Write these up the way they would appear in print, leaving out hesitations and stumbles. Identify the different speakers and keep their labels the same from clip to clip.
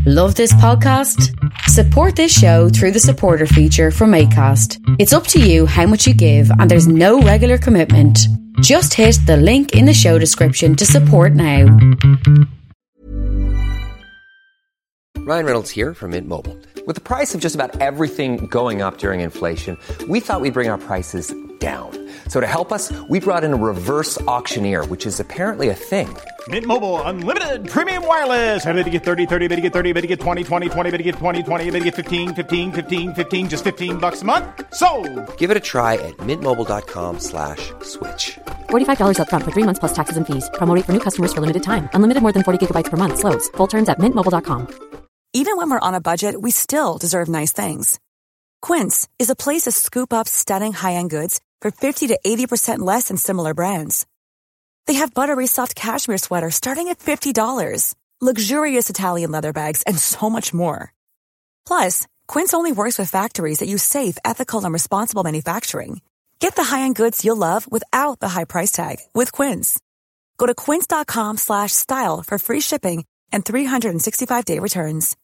Speaker 1: Love this podcast? Support this show through the supporter feature from Acast. It's up to you how much you give, and there's no regular commitment. Just hit the link in the show description to support now.
Speaker 2: Ryan Reynolds here from Mint Mobile. With the price of just about everything going up during inflation, we thought we'd bring our prices down. So to help us, we brought in a reverse auctioneer, which is apparently a thing.
Speaker 3: Mint Mobile Unlimited Premium Wireless. How to get 30, 30, bit to get 30, bit to get 20, 20, 20, bit to get 20, 20, bit to get 15, 15, 15, 15, just $15 a month? Sold! Give it a try at mintmobile.com/switch.
Speaker 4: $45 up front for 3 months plus taxes and fees. Promo rate for new customers for limited time. Unlimited more than 40 gigabytes per month. Slows full terms at mintmobile.com.
Speaker 5: Even when we're on a budget, we still deserve nice things. Quince is a place to scoop up stunning high-end goods for 50 to 80% less than similar brands. They have buttery soft cashmere sweaters starting at $50, luxurious Italian leather bags, and so much more. Plus, Quince only works with factories that use safe, ethical, and responsible manufacturing. Get the high-end goods you'll love without the high price tag with Quince. Go to quince.com/style for free shipping and 365-day returns.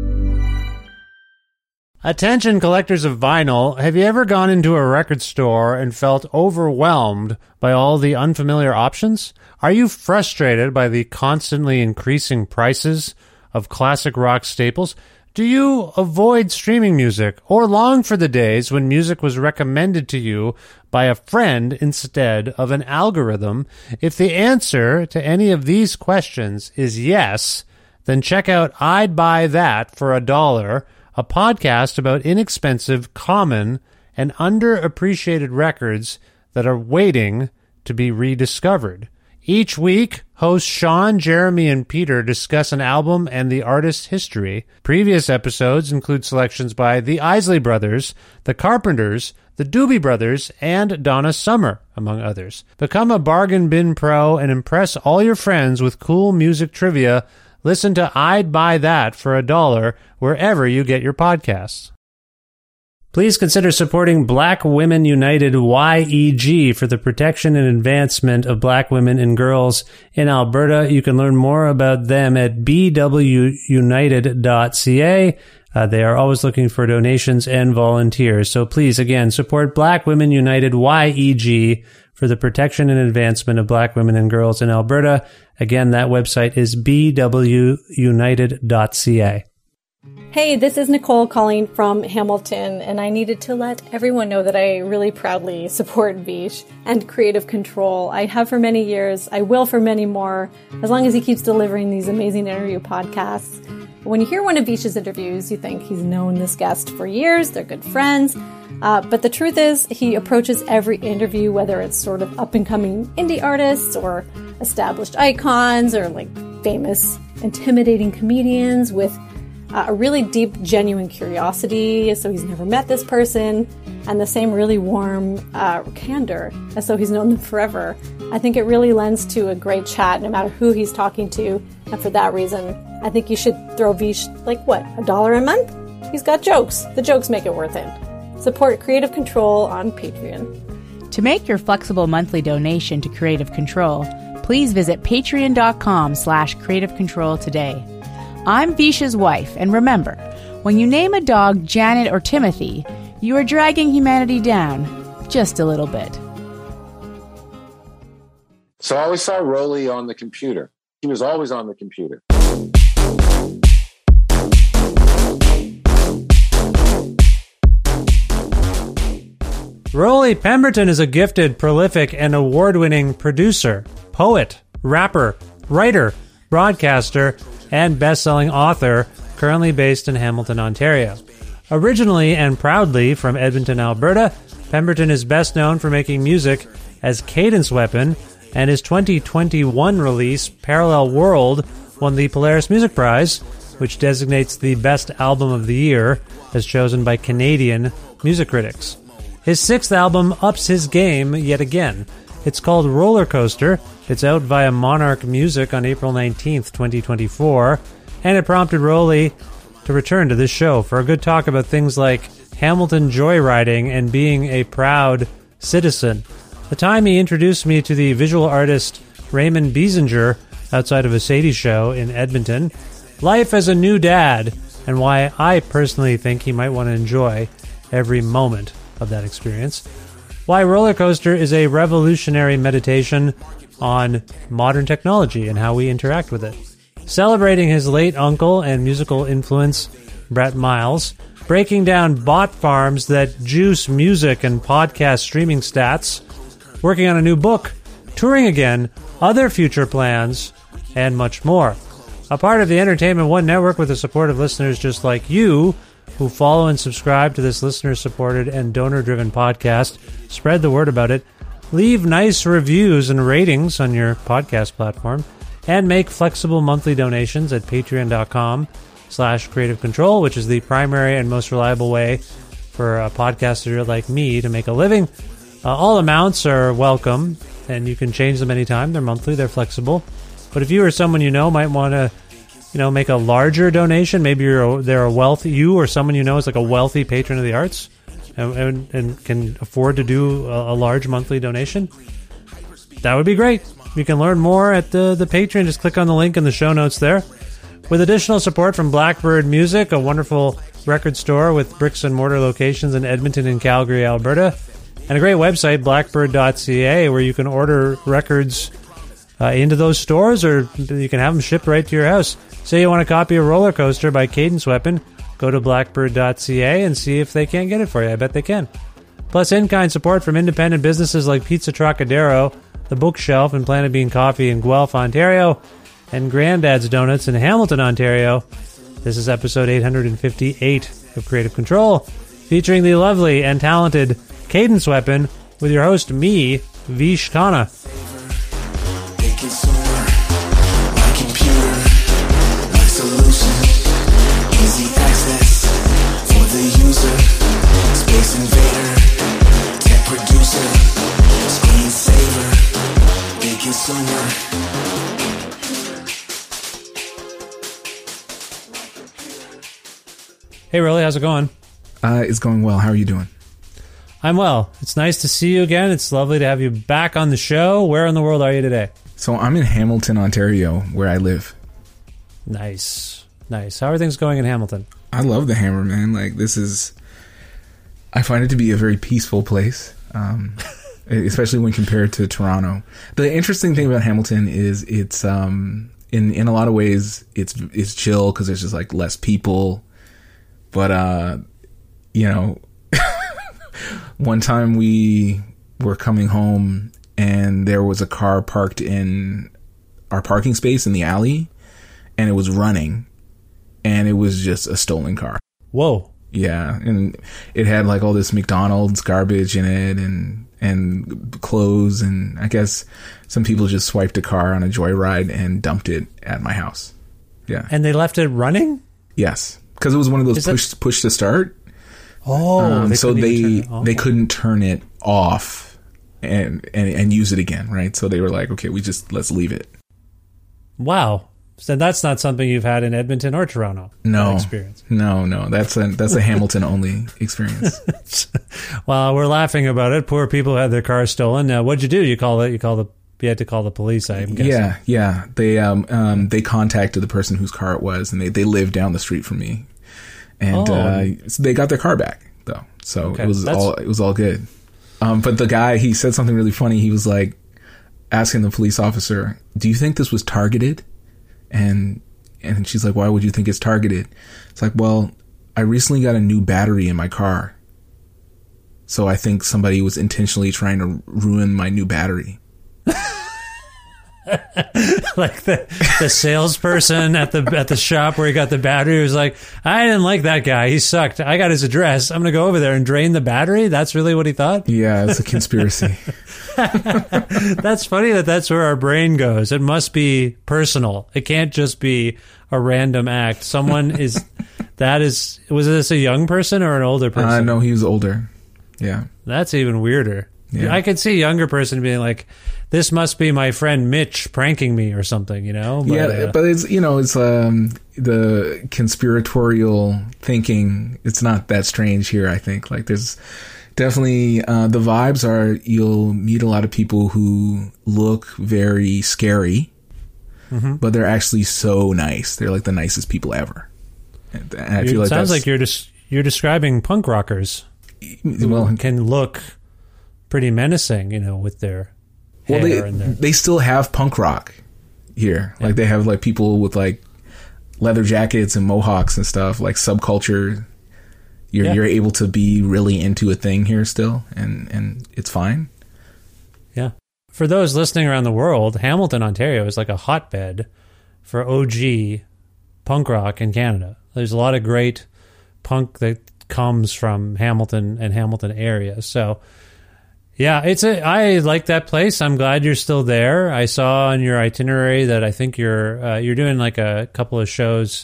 Speaker 6: Attention collectors of vinyl, have you ever gone into a record store and felt overwhelmed by all the unfamiliar options? Are you frustrated by the constantly increasing prices of classic rock staples? Do you avoid streaming music or long for the days when music was recommended to you by a friend instead of an algorithm? If the answer to any of these questions is yes, then check out I'd Buy That for $1, a podcast about inexpensive, common, and underappreciated records that are waiting to be rediscovered. Each week, hosts Sean, Jeremy, and Peter discuss an album and the artist's history. Previous episodes include selections by the Isley Brothers, the Carpenters, the Doobie Brothers, and Donna Summer, among others. Become a bargain bin pro and impress all your friends with cool music trivia. Listen to I'd Buy That for $1 wherever you get your podcasts. Please consider supporting Black Women United YEG for the protection and advancement of black women and girls in Alberta. You can learn more about them at bwunited.ca. They are always looking for donations and volunteers. So please, again, support Black Women United YEG for the protection and advancement of black women and girls in Alberta. Again, that website is bwunited.ca.
Speaker 7: Hey, this is Nicole calling from Hamilton, and I needed to let everyone know that I really proudly support Vish and Creative Control. I have for many years, I will for many more, as long as he keeps delivering these amazing interview podcasts. When you hear one of Vish's interviews, you think he's known this guest for years, they're good friends, but the truth is he approaches every interview, whether it's sort of up-and-coming indie artists or established icons or like famous, intimidating comedians with a really deep, genuine curiosity as though he's never met this person, and the same really warm candor as though he's known them forever. I think it really lends to a great chat no matter who he's talking to, and for that reason, I think you should throw Vish, $1 a month? He's got jokes. The jokes make it worth it. Support Creative Control on Patreon.
Speaker 8: To make your flexible monthly donation to Creative Control, please visit patreon.com/Creative Control today. I'm Vish's wife, and remember, when you name a dog Janet or Timothy, you are dragging humanity down just a little bit.
Speaker 9: So I always saw Rolly on the computer. He was always on the computer.
Speaker 6: Rolly Pemberton is a gifted, prolific, and award-winning producer, poet, rapper, writer, broadcaster, and best-selling author, currently based in Hamilton, Ontario. Originally and proudly from Edmonton, Alberta, Pemberton is best known for making music as Cadence Weapon, and his 2021 release, Parallel World, won the Polaris Music Prize, which designates the best album of the year, as chosen by Canadian music critics. His sixth album ups his game yet again. It's called Roller Coaster. It's out via Monarch Music on April 19th, 2024, and it prompted Rolly to return to this show for a good talk about things like Hamilton joyriding and being a proud citizen. The time he introduced me to the visual artist Raymond Biesinger outside of a Sadie show in Edmonton, life as a new dad, and why I personally think he might want to enjoy every moment of that experience. Why Roller Coaster is a revolutionary meditation on modern technology and how we interact with it. Celebrating his late uncle and musical influence, Brett Miles. Breaking down bot farms that juice music and podcast streaming stats. Working on a new book. Touring again. Other future plans. And much more. A part of the Entertainment One Network with the support of listeners just like you, who follow and subscribe to this listener-supported and donor-driven podcast. Spread the word about it. Leave nice reviews and ratings on your podcast platform. And make flexible monthly donations at patreon.com/Creative Control, which is the primary and most reliable way for a podcaster like me to make a living. All amounts are welcome, and you can change them anytime. They're monthly, they're flexible. But if you or someone you know might want to, make a larger donation, maybe they're a wealthy, you or someone you know is like a wealthy patron of the arts and can afford to do a large monthly donation, that would be great. You can learn more at the Patreon. Just click on the link in the show notes there. With additional support from Blackbird Music, a wonderful record store with bricks and mortar locations in Edmonton and Calgary, Alberta, and a great website, blackbird.ca, where you can order records into those stores, or you can have them shipped right to your house. Say you want a copy of Roller Coaster by Cadence Weapon, go to blackbird.ca and see if they can't get it for you. I bet they can. Plus in-kind support from independent businesses like Pizza Trocadero, The Bookshelf, and Planet Bean Coffee in Guelph, Ontario, and Granddad's Donuts in Hamilton, Ontario. This is episode 858 of Creative Control, featuring the lovely and talented Cadence Weapon, with your host, me, Vish Khanna. Hey, Rolly, how's it going?
Speaker 10: It's going well. How are you doing?
Speaker 6: I'm well. It's nice to see you again. It's lovely to have you back on the show. Where in the world are you today?
Speaker 10: So I'm in Hamilton, Ontario, where I live.
Speaker 6: Nice. Nice. How are things going in Hamilton?
Speaker 10: I love the Hammer, man. I find it to be a very peaceful place, especially when compared to Toronto. The interesting thing about Hamilton is it's, in a lot of ways, it's chill because there's just like less people. But, one time we were coming home and there was a car parked in our parking space in the alley, and it was running, and it was just a stolen car.
Speaker 6: Whoa.
Speaker 10: Yeah. And it had like all this McDonald's garbage in it and clothes. And I guess some people just swiped a car on a joyride and dumped it at my house. Yeah.
Speaker 6: And they left it running?
Speaker 10: Yes. Because it was one of those push to start.
Speaker 6: Oh,
Speaker 10: so they couldn't turn it off and use it again, right? So they were like, okay, let's leave it.
Speaker 6: Wow. So that's not something you've had in Edmonton or Toronto.
Speaker 10: No
Speaker 6: experience.
Speaker 10: No. That's a Hamilton only experience.
Speaker 6: Well, we're laughing about it. Poor people had their cars stolen. Now, what'd you do? You had to call the police, I'm guessing.
Speaker 10: Yeah. They contacted the person whose car it was, and they lived down the street from me, and so they got their car back though. So okay. It was all good. But the guy, he said something really funny. He was like asking the police officer, "Do you think this was targeted?" And she's like, "Why would you think it's targeted?" It's like, "Well, I recently got a new battery in my car, so I think somebody was intentionally trying to ruin my new battery."
Speaker 6: Like the salesperson at the shop where he got the battery was like, "I didn't like that guy. He sucked. I got his address. I'm going to go over there and drain the battery." That's really what he thought?
Speaker 10: Yeah, it's a conspiracy.
Speaker 6: That's funny that's where our brain goes. It must be personal. It can't just be a random act. Was this a young person or an older person?
Speaker 10: No, he was older. Yeah.
Speaker 6: That's even weirder.
Speaker 10: Yeah.
Speaker 6: I could see a younger person being like, "This must be my friend Mitch pranking me or something," But,
Speaker 10: but it's the conspiratorial thinking. It's not that strange here. I think like there's definitely the vibes are you'll meet a lot of people who look very scary, but they're actually so nice. They're like the nicest people ever. And I feel like
Speaker 6: it sounds like you're describing punk rockers. Well, can look pretty menacing, with their hair and their...
Speaker 10: they still have punk rock here. Yeah. Like they have like people with like leather jackets and mohawks and stuff, like subculture. You're able to be really into a thing here still, and it's fine.
Speaker 6: Yeah. For those listening around the world, Hamilton, Ontario is like a hotbed for OG punk rock in Canada. There's a lot of great punk that comes from Hamilton and Hamilton area. So, yeah, I like that place. I'm glad you're still there. I saw on your itinerary that I think you're doing like a couple of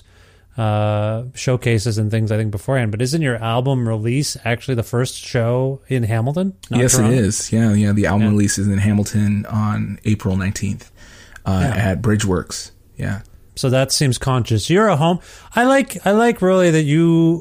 Speaker 6: showcases and things, I think, beforehand. But isn't your album release actually the first show in Hamilton?
Speaker 10: Yes, Toronto? It is. Yeah. The album release is in Hamilton on April 19th at Bridgeworks. Yeah.
Speaker 6: So that seems conscious. You're a home. I like really that you're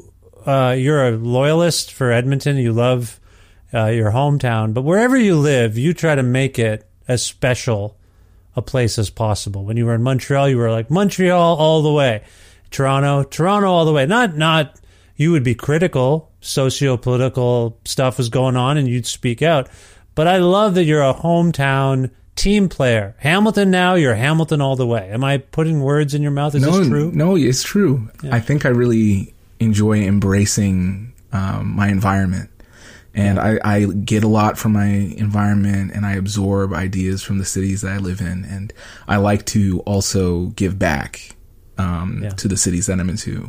Speaker 6: a loyalist for Edmonton. You love your hometown, but wherever you live, you try to make it as special a place as possible. When you were in Montreal, you were like Montreal all the way. Toronto all the way. Not you would be critical, socio-political stuff was going on and you'd speak out. But I love that you're a hometown team player. Hamilton now, you're Hamilton all the way. Am I putting words in your mouth? Is this true?
Speaker 10: No, it's true. Yeah. I think I really enjoy embracing my environment. And I get a lot from my environment, and I absorb ideas from the cities that I live in. And I like to also give back to the cities that I'm into,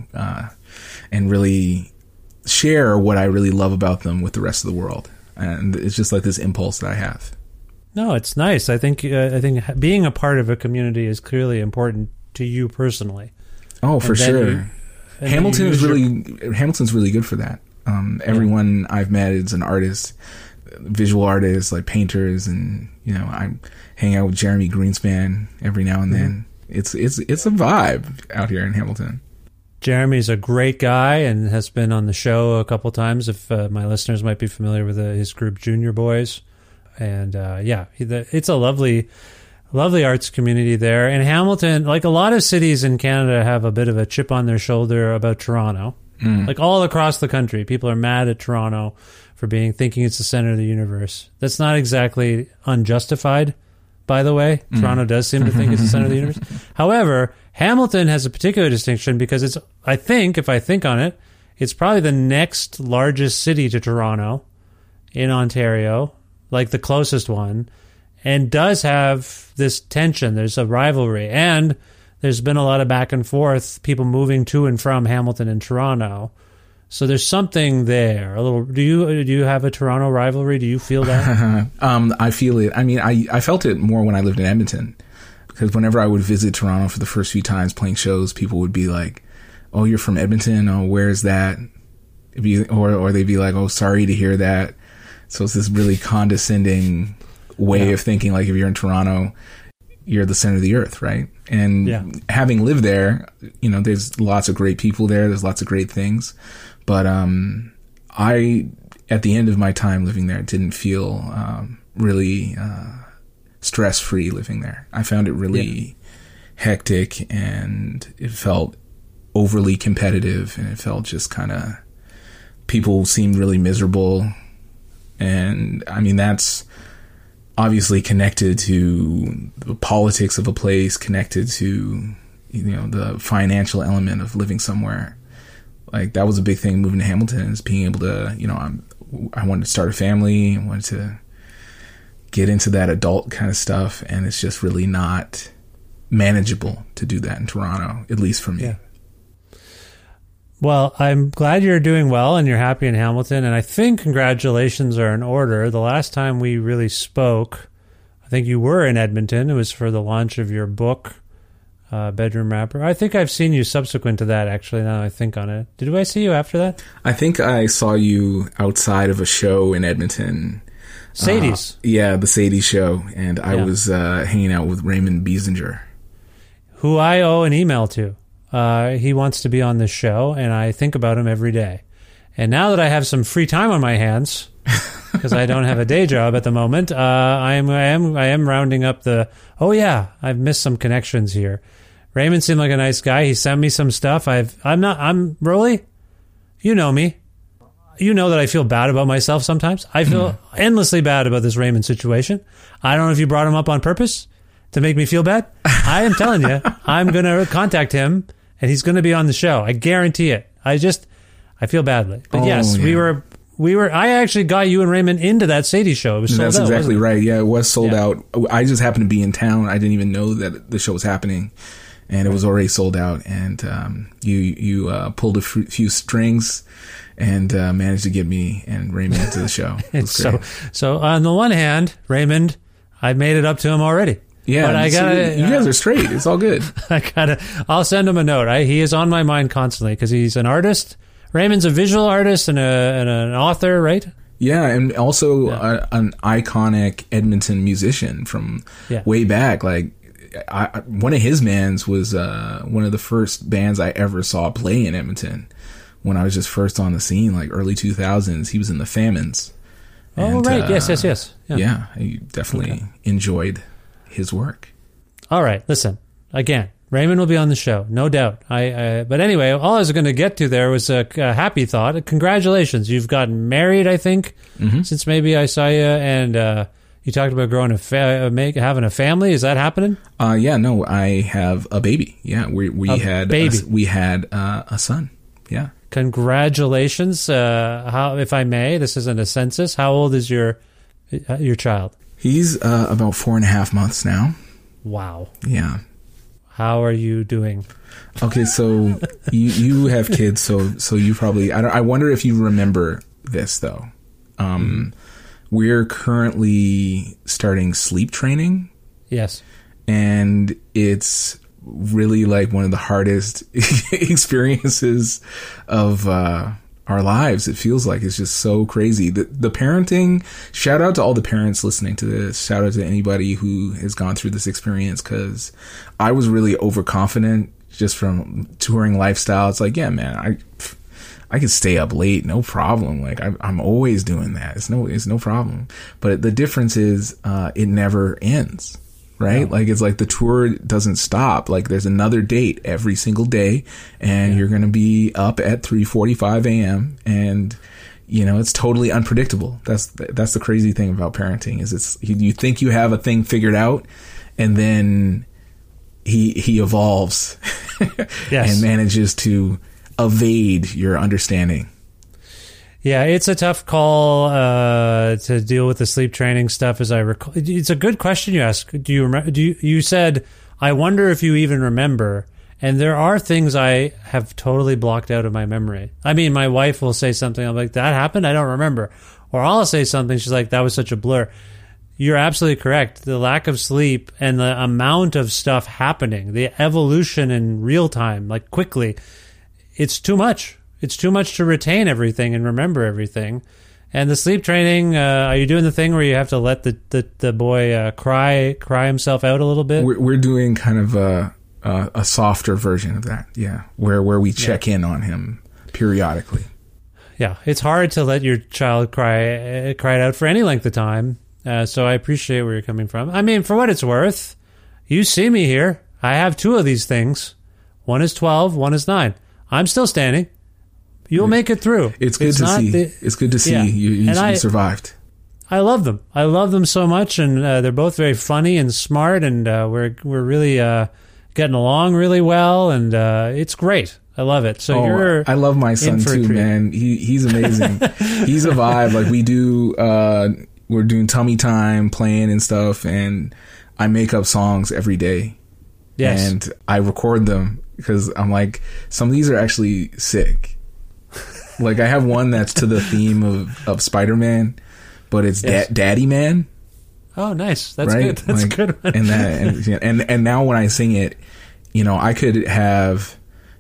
Speaker 10: and really share what I really love about them with the rest of the world. And it's just like this impulse that I have.
Speaker 6: No, it's nice. I think being a part of a community is clearly important to you personally.
Speaker 10: Oh, for sure. Hamilton's really good for that. Everyone I've met is an artist, visual artists, like painters, and I hang out with Jeremy Greenspan every now and then. It's a vibe out here in Hamilton.
Speaker 6: Jeremy's a great guy and has been on the show a couple times. If my listeners might be familiar with his group Junior Boys, and it's a lovely arts community there. And Hamilton, like a lot of cities in Canada, have a bit of a chip on their shoulder about Toronto. Like all across the country, people are mad at Toronto for thinking it's the center of the universe. That's not exactly unjustified, by the way. Toronto does seem to think it's the center of the universe. However, Hamilton has a particular distinction because if I think on it, it's probably the next largest city to Toronto in Ontario, like the closest one, and does have this tension. There's a rivalry, and there's been a lot of back and forth, people moving to and from Hamilton and Toronto. So there's something there. A little. Do you have a Toronto rivalry? Do you feel that?
Speaker 10: I feel it. I mean, I felt it more when I lived in Edmonton, because whenever I would visit Toronto for the first few times playing shows, people would be like, "Oh, you're from Edmonton? Oh, where's that?" Or they'd be like, "Oh, sorry to hear that." So it's this really condescending way of thinking. Like if you're in Toronto, you're the center of the earth, right? And having lived there, there's lots of great people there. There's lots of great things. But I, at the end of my time living there, didn't feel really stress-free living there. I found it really hectic, and it felt overly competitive, and it felt just kind of, people seemed really miserable. And I mean, that's obviously connected to the politics of a place, connected to, the financial element of living somewhere. Like that was a big thing moving to Hamilton, is being able to, I wanted to start a family, I wanted to get into that adult kind of stuff, and it's just really not manageable to do that in Toronto, at least for me. Yeah.
Speaker 6: Well, I'm glad you're doing well and you're happy in Hamilton, and I think congratulations are in order. The last time we really spoke, I think you were in Edmonton. It was for the launch of your book, Bedroom Rapper. I think I've seen you subsequent to that, actually, now that I think on it. Did I see you after that?
Speaker 10: I think I saw you outside of a show in Edmonton.
Speaker 6: Sadie's.
Speaker 10: The Sadie's show, and I was hanging out with Raymond Biesinger,
Speaker 6: who I owe an email to. He wants to be on this show, and I think about him every day. And now that I have some free time on my hands, because I don't have a day job at the moment. I am rounding up the. Oh yeah, I've missed some connections here. Raymond seemed like a nice guy. He sent me some stuff. I'm Rolly. You know me. You know that I feel bad about myself sometimes. I feel endlessly bad about this Raymond situation. I don't know if you brought him up on purpose to make me feel bad. I am telling you, I'm going to contact him and he's going to be on the show. I guarantee it. I feel badly. But yes, yeah. we were, I actually got you and Raymond into that Sadie show. It was sold out.
Speaker 10: That's exactly right. Yeah, it was sold out. I just happened to be in town. I didn't even know that the show was happening. And it was already sold out. And you pulled a few strings and managed to get me and Raymond into the show.
Speaker 6: So on the one hand, Raymond, I made it up to him already.
Speaker 10: Yeah,
Speaker 6: but
Speaker 10: you guys are straight. It's all good.
Speaker 6: I'll send him a note. He is on my mind constantly because he's an artist. Raymond's a visual artist and an author, right?
Speaker 10: Yeah, and also an iconic Edmonton musician from way back. Like, one of his bands was one of the first bands I ever saw play in Edmonton when I was just first on the scene, like early 2000s. He was in the Famines.
Speaker 6: And, right. Yes.
Speaker 10: Yeah, I definitely enjoyed his work.
Speaker 6: All right. Listen, again, Raymond will be on the show, no doubt. But anyway, all I was going to get to there was a happy thought. Congratulations. You've gotten married, I think, since maybe I saw you. And you talked about growing having a family. Is that happening?
Speaker 10: Yeah, no, I have a baby. Yeah, we had a son. Yeah.
Speaker 6: Congratulations. How, if I may, this isn't a census. How old is your child?
Speaker 10: He's about 4.5 months now.
Speaker 6: Wow.
Speaker 10: Yeah.
Speaker 6: How are you doing?
Speaker 10: Okay, so you have kids, so you probably. I wonder if you remember this though. We're currently starting sleep training.
Speaker 6: Yes.
Speaker 10: And it's really like one of the hardest experiences of our lives. It feels like it's just so crazy. The parenting, shout out to all the parents listening to this. Shout out to anybody who has gone through this experience, because I was really overconfident just from touring lifestyle. It's like, yeah, man, I could stay up late, no problem. Like I'm always doing that. It's no problem. But the difference is, it never ends, right? No. Like it's like the tour doesn't stop. Like there's another date every single day, and you're going to be up at 3:45 a.m. and it's totally unpredictable. That's the crazy thing about parenting is you think you have a thing figured out, and then he evolves and manages to evade your understanding.
Speaker 6: Yeah, it's a tough call to deal with the sleep training stuff. As I recall, it's a good question you ask. Do you remember? You said, "I wonder if you even remember." And there are things I have totally blocked out of my memory. I mean, my wife will say something. I'm like, "That happened? I don't remember." Or I'll say something. She's like, "That was such a blur." You're absolutely correct. The lack of sleep and the amount of stuff happening, the evolution in real time, like quickly. It's too much. It's too much to retain everything and remember everything. And the sleep training, are you doing the thing where you have to let the boy cry himself out a little bit?
Speaker 10: We're doing kind of a softer version of that, yeah, where we check in on him periodically.
Speaker 6: Yeah, it's hard to let your child cry it out for any length of time. So I appreciate where you're coming from. I mean, for what it's worth, you see me here. I have two of these things. One is 12, one is 9. I'm still standing. You'll make it through.
Speaker 10: It's good to see. It's good to see you survived.
Speaker 6: I love them. I love them so much, and they're both very funny and smart, and we're really getting along really well, and it's great. I love it. So
Speaker 10: I love my son too, man. He's amazing. He's a vibe. Like we do. We're doing tummy time, playing and stuff, and I make up songs every day.
Speaker 6: Yes.
Speaker 10: And I record them because I'm like, some of these are actually sick. Like I have one that's to the theme of Spider-Man, but it's Daddy Man.
Speaker 6: Oh, nice. That's right? Good. That's a good one.
Speaker 10: And now when I sing it, I could have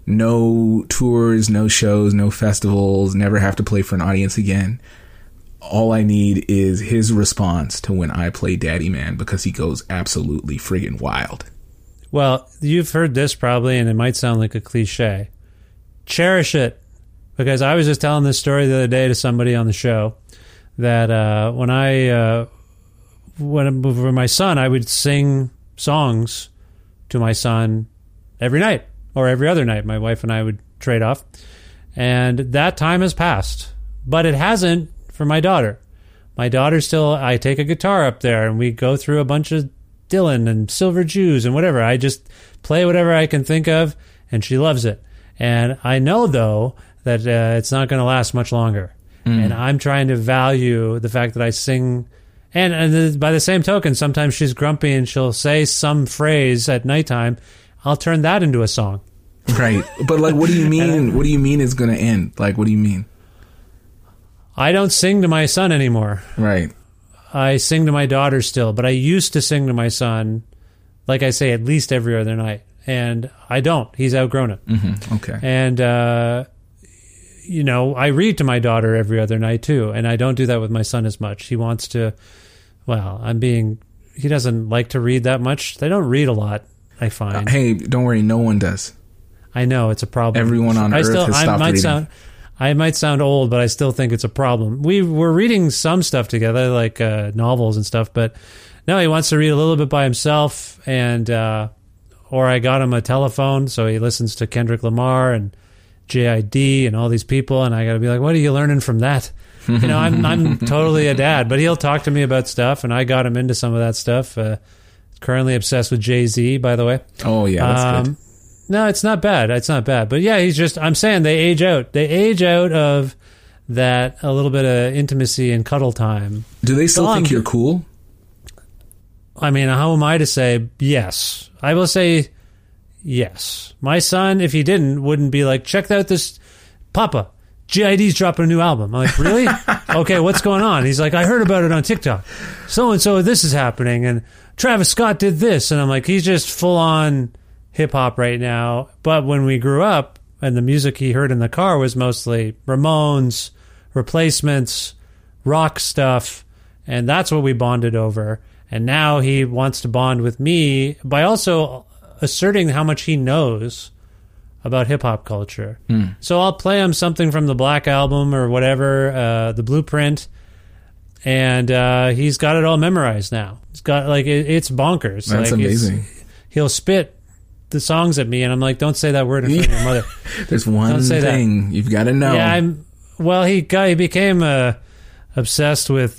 Speaker 10: no tours, no shows, no festivals, never have to play for an audience again. All I need is his response to when I play Daddy Man, because he goes absolutely friggin' wild.
Speaker 6: Well, you've heard this probably, and it might sound like a cliche. Cherish it. Because I was just telling this story the other day to somebody on the show that when my son, I would sing songs to my son every night or every other night. My wife and I would trade off. And that time has passed. But it hasn't for my daughter. My daughter still, I take a guitar up there and we go through a bunch of Dylan and Silver Jews and whatever. I just play whatever I can think of, and she loves it. And I know, though, that it's not going to last much longer. And I'm trying to value the fact that I sing. And by the same token, sometimes she's grumpy and she'll say some phrase at nighttime. I'll turn that into a song.
Speaker 10: Right. But, like, what do you mean? What do you mean it's going to end? Like, what do you mean?
Speaker 6: I don't sing to my son anymore.
Speaker 10: Right.
Speaker 6: I sing to my daughter still, but I used to sing to my son, like I say, at least every other night. And I don't. He's outgrown it.
Speaker 10: Okay.
Speaker 6: And, I read to my daughter every other night, too. And I don't do that with my son as much. He wants to, he doesn't like to read that much. They don't read a lot, I find.
Speaker 10: Hey, don't worry. No one does.
Speaker 6: I know. It's a problem.
Speaker 10: Everyone on Earth has stopped reading.
Speaker 6: I might sound old, but I still think it's a problem. We're reading some stuff together, like novels and stuff, but no, he wants to read a little bit by himself, and or I got him a telephone, so he listens to Kendrick Lamar and JID and all these people, and I got to be like, what are you learning from that? I'm totally a dad, but he'll talk to me about stuff, and I got him into some of that stuff. Currently obsessed with Jay-Z, by the way.
Speaker 10: Oh, yeah, that's good.
Speaker 6: No, it's not bad. It's not bad. But yeah, I'm saying they age out. They age out of that a little bit of intimacy and cuddle time.
Speaker 10: Do they still think you're cool?
Speaker 6: I mean, how am I to say yes? I will say yes. My son, if he didn't, wouldn't be like, check out this, Papa, GID's dropping a new album. I'm like, really? Okay, what's going on? He's like, I heard about it on TikTok. So-and-so, this is happening. And Travis Scott did this. And I'm like, he's just full on hip-hop right now. But when we grew up and the music he heard in the car was mostly Ramones, Replacements, rock stuff, and that's what we bonded over. And now he wants to bond with me by also asserting how much he knows about hip-hop culture. So I'll play him something from the Black Album or whatever, the Blueprint, and he's got it all memorized now. He's got, like, it's bonkers.
Speaker 10: That's amazing.
Speaker 6: He'll spit the songs at me, and I'm like, don't say that word in front of your mother.
Speaker 10: There's one thing you've got to know.
Speaker 6: Yeah, he became obsessed with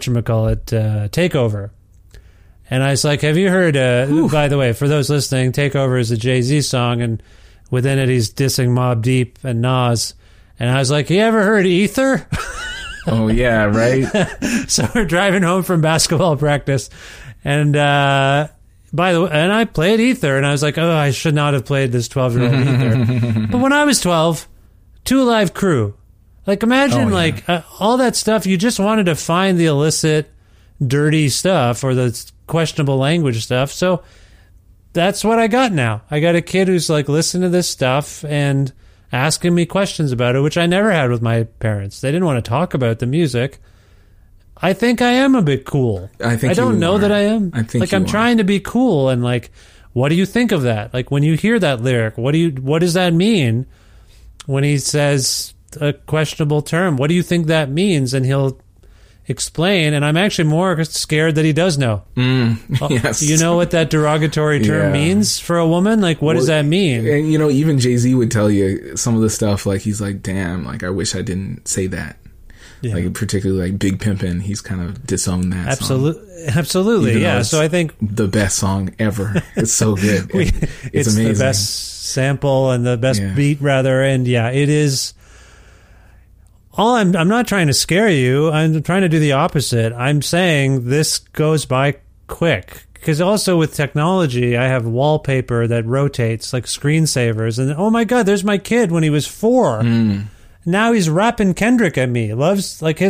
Speaker 6: Takeover. And I was like, have you heard, by the way, for those listening, Takeover is a Jay-Z song, and within it he's dissing Mobb Deep and Nas. And I was like, you ever heard Ether?
Speaker 10: Oh, yeah, right?
Speaker 6: So we're driving home from basketball practice, and by the way, and I played Ether, and I was like, oh, I should not have played this 12-year-old Ether. But when I was 12, Two Live Crew. Like, imagine, all that stuff, you just wanted to find the illicit, dirty stuff or the questionable language stuff. So that's what I got now. I got a kid who's, like, listening to this stuff and asking me questions about it, which I never had with my parents. They didn't want to talk about the music. I think I am a bit cool. I don't know that I am.
Speaker 10: I think
Speaker 6: I'm trying to be cool, and like, what do you think of that? Like, when you hear that lyric, what does that mean when he says a questionable term? What do you think that means? And he'll explain, and I'm actually more scared that he does know.
Speaker 10: Yes.
Speaker 6: You know what that derogatory term means for a woman? Like, what does that mean?
Speaker 10: And, even Jay-Z would tell you some of the stuff, like, he's like, damn, like, I wish I didn't say that. Yeah. Like, particularly like Big Pimpin', he's kind of disowned that song.
Speaker 6: Absolutely, yeah. So I think
Speaker 10: the best song ever. It's so good. It's amazing.
Speaker 6: The best sample and the best beat, rather. And yeah, it is. I'm not trying to scare you. I'm trying to do the opposite. I'm saying this goes by quick. Because also with technology, I have wallpaper that rotates, like screensavers. And oh my God, there's my kid when he was 4. Now he's rapping Kendrick at me. Loves, like,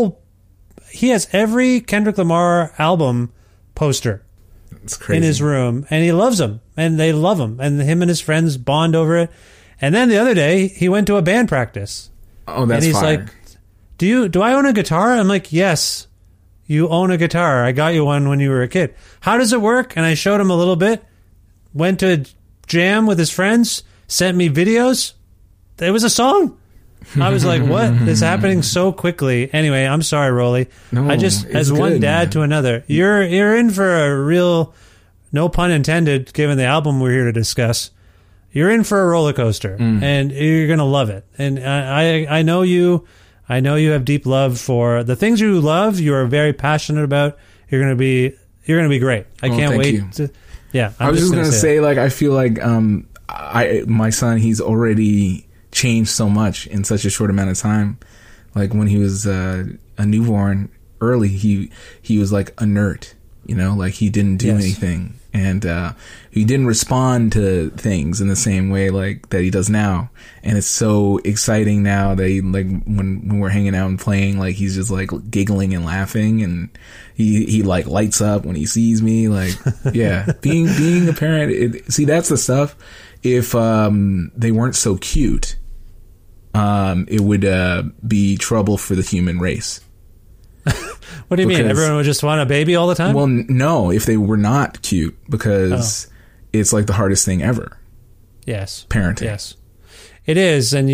Speaker 6: he has every Kendrick Lamar album poster in his room, and he loves them, and they love him, and him and his friends bond over it. And then the other day, he went to a band practice.
Speaker 10: Oh, that's
Speaker 6: and he's
Speaker 10: fire.
Speaker 6: like, do I own a guitar? I'm like, yes, you own a guitar. I got you one when you were a kid. How does it work? And I showed him a little bit, went to jam with his friends, sent me videos. It was a song. I was like, what is happening so quickly? Anyway, I'm sorry, Rolly.
Speaker 10: No,
Speaker 6: I just, as one
Speaker 10: good,
Speaker 6: dad to another, you're in for a real, no pun intended, given the album we're here to discuss. You're in for a roller coaster, and you're going to love it. And I know you. I know you have deep love for the things you love. You are very passionate about. You're going to be great. I can't wait to. Yeah,
Speaker 10: I was just going to say, like, I feel like my son, he's already changed so much in such a short amount of time. Like when he was a newborn early, he was like inert, like he didn't do anything, and he didn't respond to things in the same way like that he does now. And it's so exciting now that he, like when we're hanging out and playing, like he's just like giggling and laughing, and he like lights up when he sees me. Like, yeah, being a parent, see, that's the stuff. If they weren't so cute, it would be trouble for the human race.
Speaker 6: What do you mean? Everyone would just want a baby all the time?
Speaker 10: Well, no, if they were not cute, because it's like the hardest thing ever.
Speaker 6: Yes.
Speaker 10: Parenting.
Speaker 6: Yes. It is. And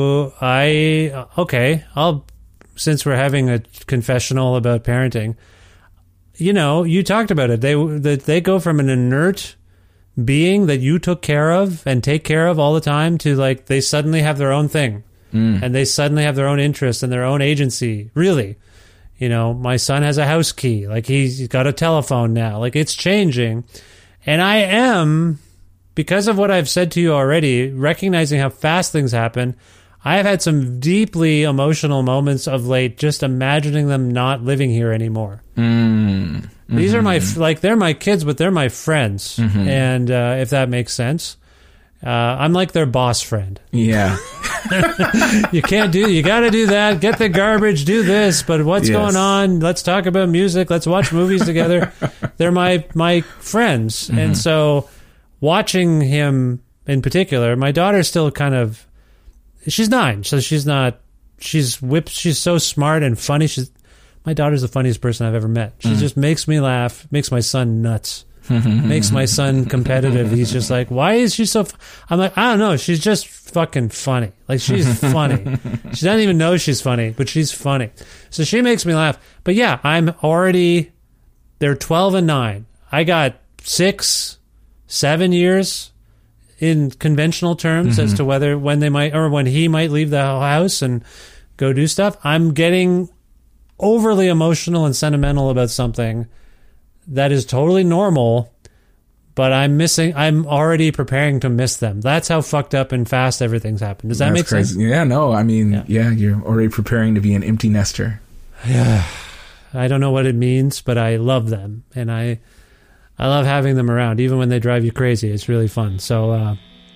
Speaker 6: since we're having a confessional about parenting, you talked about it. They go from an inert being that you took care of and take care of all the time to like, they suddenly have their own thing and they suddenly have their own interests and their own agency. Really. My son has a house key. Like he's got a telephone now. Like it's changing. And I am, because of what I've said to you already, recognizing how fast things happen, I have had some deeply emotional moments of late just imagining them not living here anymore. These are they're my kids, but they're my friends. And if that makes sense. I'm like their boss friend.
Speaker 10: Yeah.
Speaker 6: You got to do that. Get the garbage, do this. But what's going on? Let's talk about music. Let's watch movies together. They're my friends. And so watching him in particular, my daughter's still she's 9. So she's so smart and funny. My daughter's the funniest person I've ever met. She just makes me laugh, makes my son nuts. Makes my son competitive. He's just like, why is she so I'm like, I don't know, she's just fucking funny. Like, she's funny. She doesn't even know she's funny, but she's funny. So she makes me laugh. But yeah, they're 12 and 9. I got 6, 7 years in conventional terms as to when they might, or when he might leave the house and go do stuff. I'm getting overly emotional and sentimental about something that is totally normal, but I'm already preparing to miss them. That's how fucked up and fast everything's happened. Does that make sense?
Speaker 10: Yeah, no, I mean, you're already preparing to be an empty nester.
Speaker 6: Yeah. I don't know what it means, but I love them, and I love having them around, even when they drive you crazy. It's really fun. So,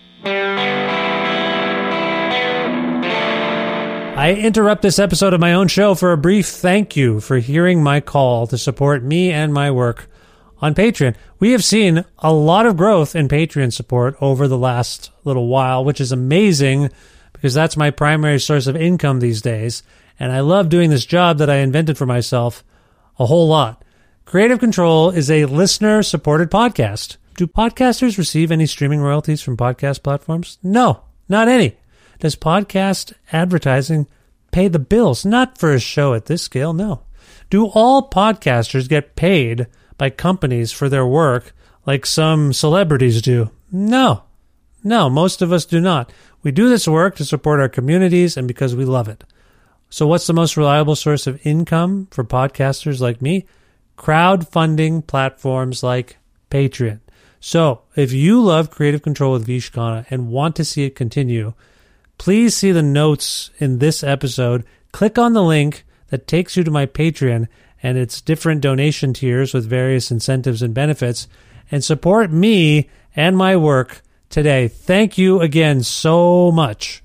Speaker 6: I interrupt this episode of my own show for a brief thank you for hearing my call to support me and my work on Patreon. We have seen a lot of growth in Patreon support over the last little while, which is amazing because that's my primary source of income these days. And I love doing this job that I invented for myself a whole lot. Creative Control is a listener-supported podcast. Do podcasters receive any streaming royalties from podcast platforms? No, not any. Does podcast advertising pay the bills? Not for a show at this scale, no. Do all podcasters get paid by companies for their work like some celebrities do? No. No, most of us do not. We do this work to support our communities and because we love it. So what's the most reliable source of income for podcasters like me? Crowdfunding platforms like Patreon. So if you love Creative Control with Vish Khanna and want to see it continue, please see the notes in this episode. Click on the link that takes you to my Patreon and its different donation tiers with various incentives and benefits, and support me and my work today. Thank you again so much.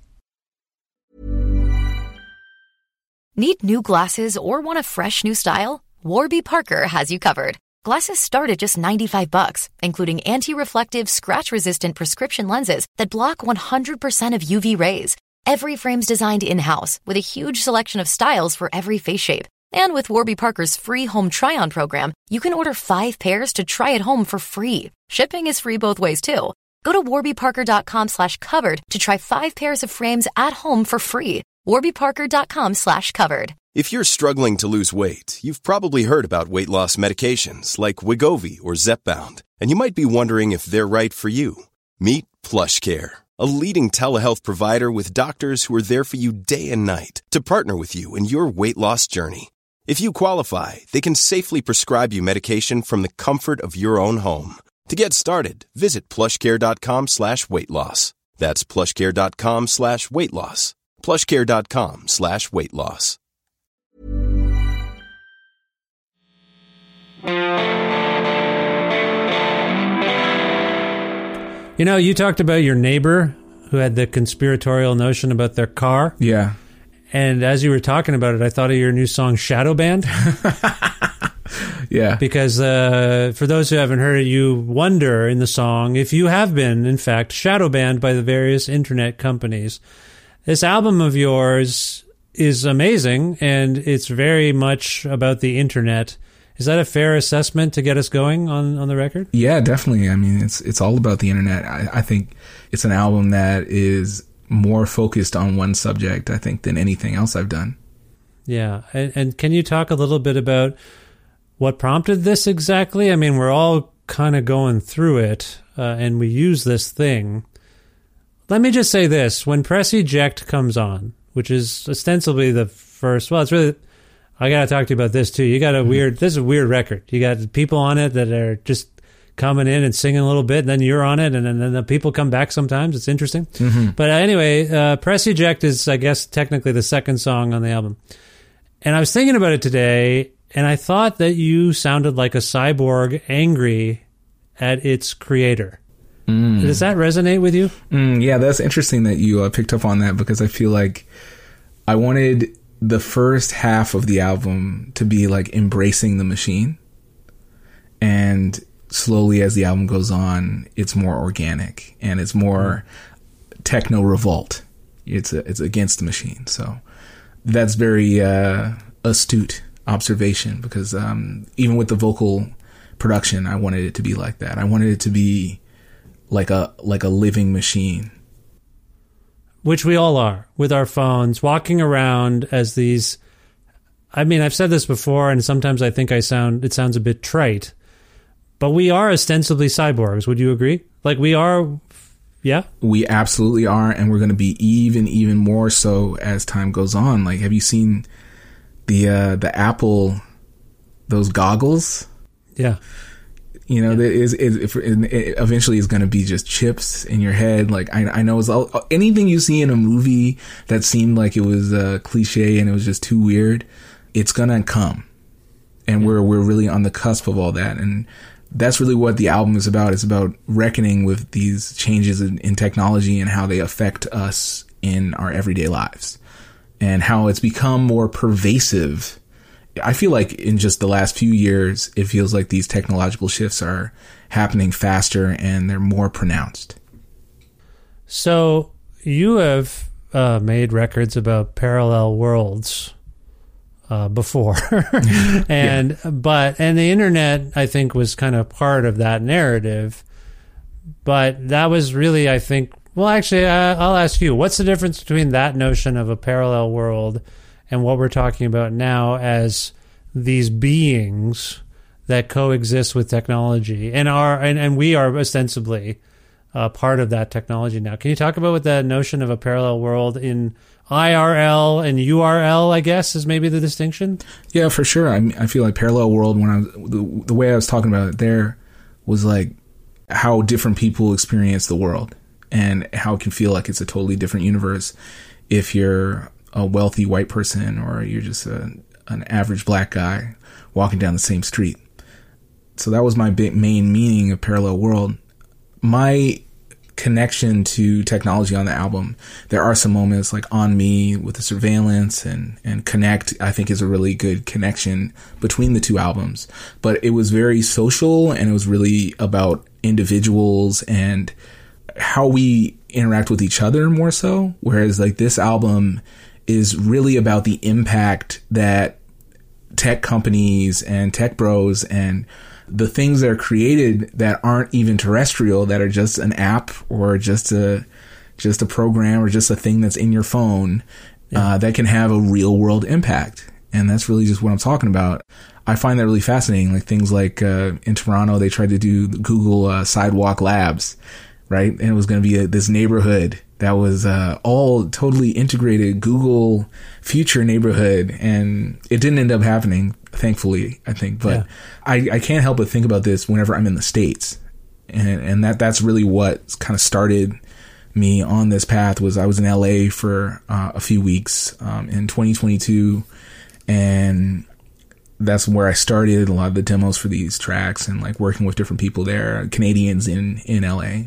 Speaker 11: Need new glasses or want a fresh new style? Warby Parker has you covered. Glasses start at just $95, including anti-reflective, scratch-resistant prescription lenses that block 100% of UV rays. Every frame's designed in-house with a huge selection of styles for every face shape. And with Warby Parker's free home try-on program, you can order 5 pairs to try at home for free. Shipping is free both ways, too. Go to warbyparker.com/covered to try 5 pairs of frames at home for free. warbyparker.com/covered.
Speaker 12: If you're struggling to lose weight, you've probably heard about weight loss medications like Wegovy or Zepbound, and you might be wondering if they're right for you. Meet PlushCare, a leading telehealth provider with doctors who are there for you day and night to partner with you in your weight loss journey. If you qualify, they can safely prescribe you medication from the comfort of your own home. To get started, visit plushcare.com/weight-loss. That's plushcare.com/weight-loss. plushcare.com/weight-loss.
Speaker 6: You know, you talked about your neighbor who had the conspiratorial notion about their car.
Speaker 10: Yeah.
Speaker 6: And as you were talking about it, I thought of your new song, Shadow Band.
Speaker 10: Yeah.
Speaker 6: Because for those who haven't heard it, you wonder in the song if you have been, in fact, shadow banned by the various internet companies. This album of yours is amazing, and it's very much about the internet. Is that a fair assessment to get us going on the record?
Speaker 10: Yeah, definitely. I mean, it's all about the internet. I think it's an album that is more focused on one subject, I think, than anything else I've done.
Speaker 6: Yeah. And can you talk a little bit about what prompted this exactly? I mean, we're all kind of going through it, and we use this thing. Let me just say this. When Press Eject comes on, which is ostensibly the first, well, it's really, I got to talk to you about this too. You got this is a weird record. You got people on it that are just coming in and singing a little bit, and then you're on it, and then the people come back sometimes. It's interesting. Mm-hmm. But anyway, Press Eject is, I guess, technically the second song on the album. And I was thinking about it today, and I thought that you sounded like a cyborg angry at its creator. Does that resonate with you?
Speaker 10: Yeah, that's interesting that you picked up on that, because I feel like I wanted the first half of the album to be like embracing the machine. And slowly as the album goes on, it's more organic and it's more techno revolt. It's against the machine. So that's very astute observation, because even with the vocal production, I wanted it to be like that. I wanted it to be like a living machine,
Speaker 6: which we all are with our phones, walking around as these. I mean, I've said this before, and sometimes I think it sounds a bit trite, but we are ostensibly cyborgs. Would you agree? Like we are. Yeah,
Speaker 10: we absolutely are, and we're going to be even more so as time goes on. Like, have you seen the Apple, those goggles?
Speaker 6: Yeah.
Speaker 10: You know, it eventually is going to be just chips in your head. Like, I know anything you see in a movie that seemed like it was cliche and it was just too weird, it's going to come. And we're really on the cusp of all that. And that's really what the album is about. It's about reckoning with these changes in technology and how they affect us in our everyday lives, and how it's become more pervasive. I feel like in just the last few years, it feels like these technological shifts are happening faster and they're more pronounced.
Speaker 6: So you have made records about parallel worlds before, and the internet, I think, was kind of part of that narrative. But that was really, I think, well, actually, I'll ask you, what's the difference between that notion of a parallel world and what we're talking about now as these beings that coexist with technology and we are ostensibly part of that technology now? Can you talk about what that notion of a parallel world in IRL and URL, I guess, is maybe the distinction?
Speaker 10: Yeah, for sure. I feel like parallel world, when the way I was talking about it there was like how different people experience the world and how it can feel like it's a totally different universe if you're a wealthy white person or you're just an average black guy walking down the same street. So that was my main meaning of parallel world. My connection to technology on the album, there are some moments like On Me with the surveillance and Connect, I think is a really good connection between the two albums. But it was very social, and it was really about individuals and how we interact with each other more so. Whereas like this album is really about the impact that tech companies and tech bros and the things that are created that aren't even terrestrial, that are just an app or just a program or just a thing that's in your phone, that can have a real world impact. And that's really just what I'm talking about. I find that really fascinating. Like things like in Toronto, they tried to do Google Sidewalk Labs, right? And it was going to be this neighborhood that was all totally integrated Google future neighborhood. And it didn't end up happening, thankfully, I think. But I can't help but think about this whenever I'm in the States. And that's really what kind of started me on this path. Was I was in LA for a few weeks in 2022. And that's where I started a lot of the demos for these tracks and like working with different people there, Canadians in LA.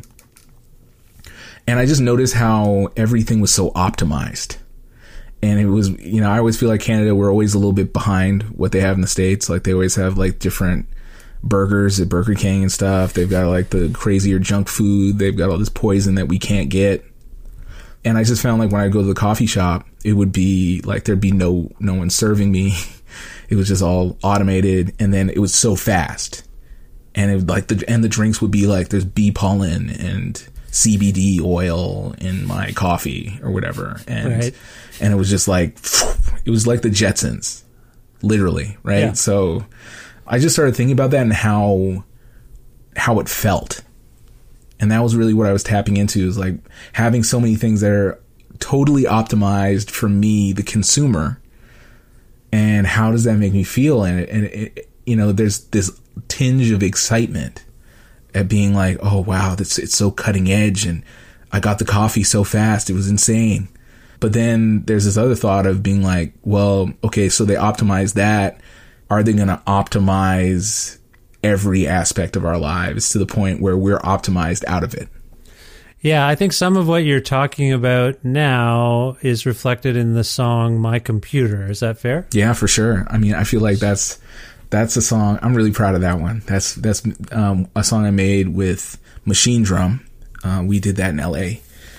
Speaker 10: And I just noticed how everything was so optimized. And it was, you know, I always feel like Canada, we're always a little bit behind what they have in the States. Like they always have like different burgers at Burger King and stuff. They've got like the crazier junk food. They've got all this poison that we can't get. And I just found like when I go to the coffee shop, it would be like there'd be no one serving me. It was just all automated, and then it was so fast. And it would like the drinks would be like there's bee pollen and CBD oil in my coffee or whatever. And and it was just like it was like the Jetsons, literally, right? Yeah. So I just started thinking about that and how it felt. And that was really what I was tapping into, is like having so many things that are totally optimized for me, the consumer, and how does that make me feel? And it, you know, there's this tinge of excitement at being like, oh wow, it's so cutting edge, and I got the coffee so fast, it was insane. But then there's this other thought of being like, well, okay, so they optimize that. Are they going to optimize every aspect of our lives to the point where we're optimized out of it?
Speaker 6: Yeah, I think some of what you're talking about now is reflected in the song My Computer. Is that fair?
Speaker 10: Yeah, for sure. I mean, I feel like that's a song. I'm really proud of that one. That's a song I made with Machine Drum. We did that in LA.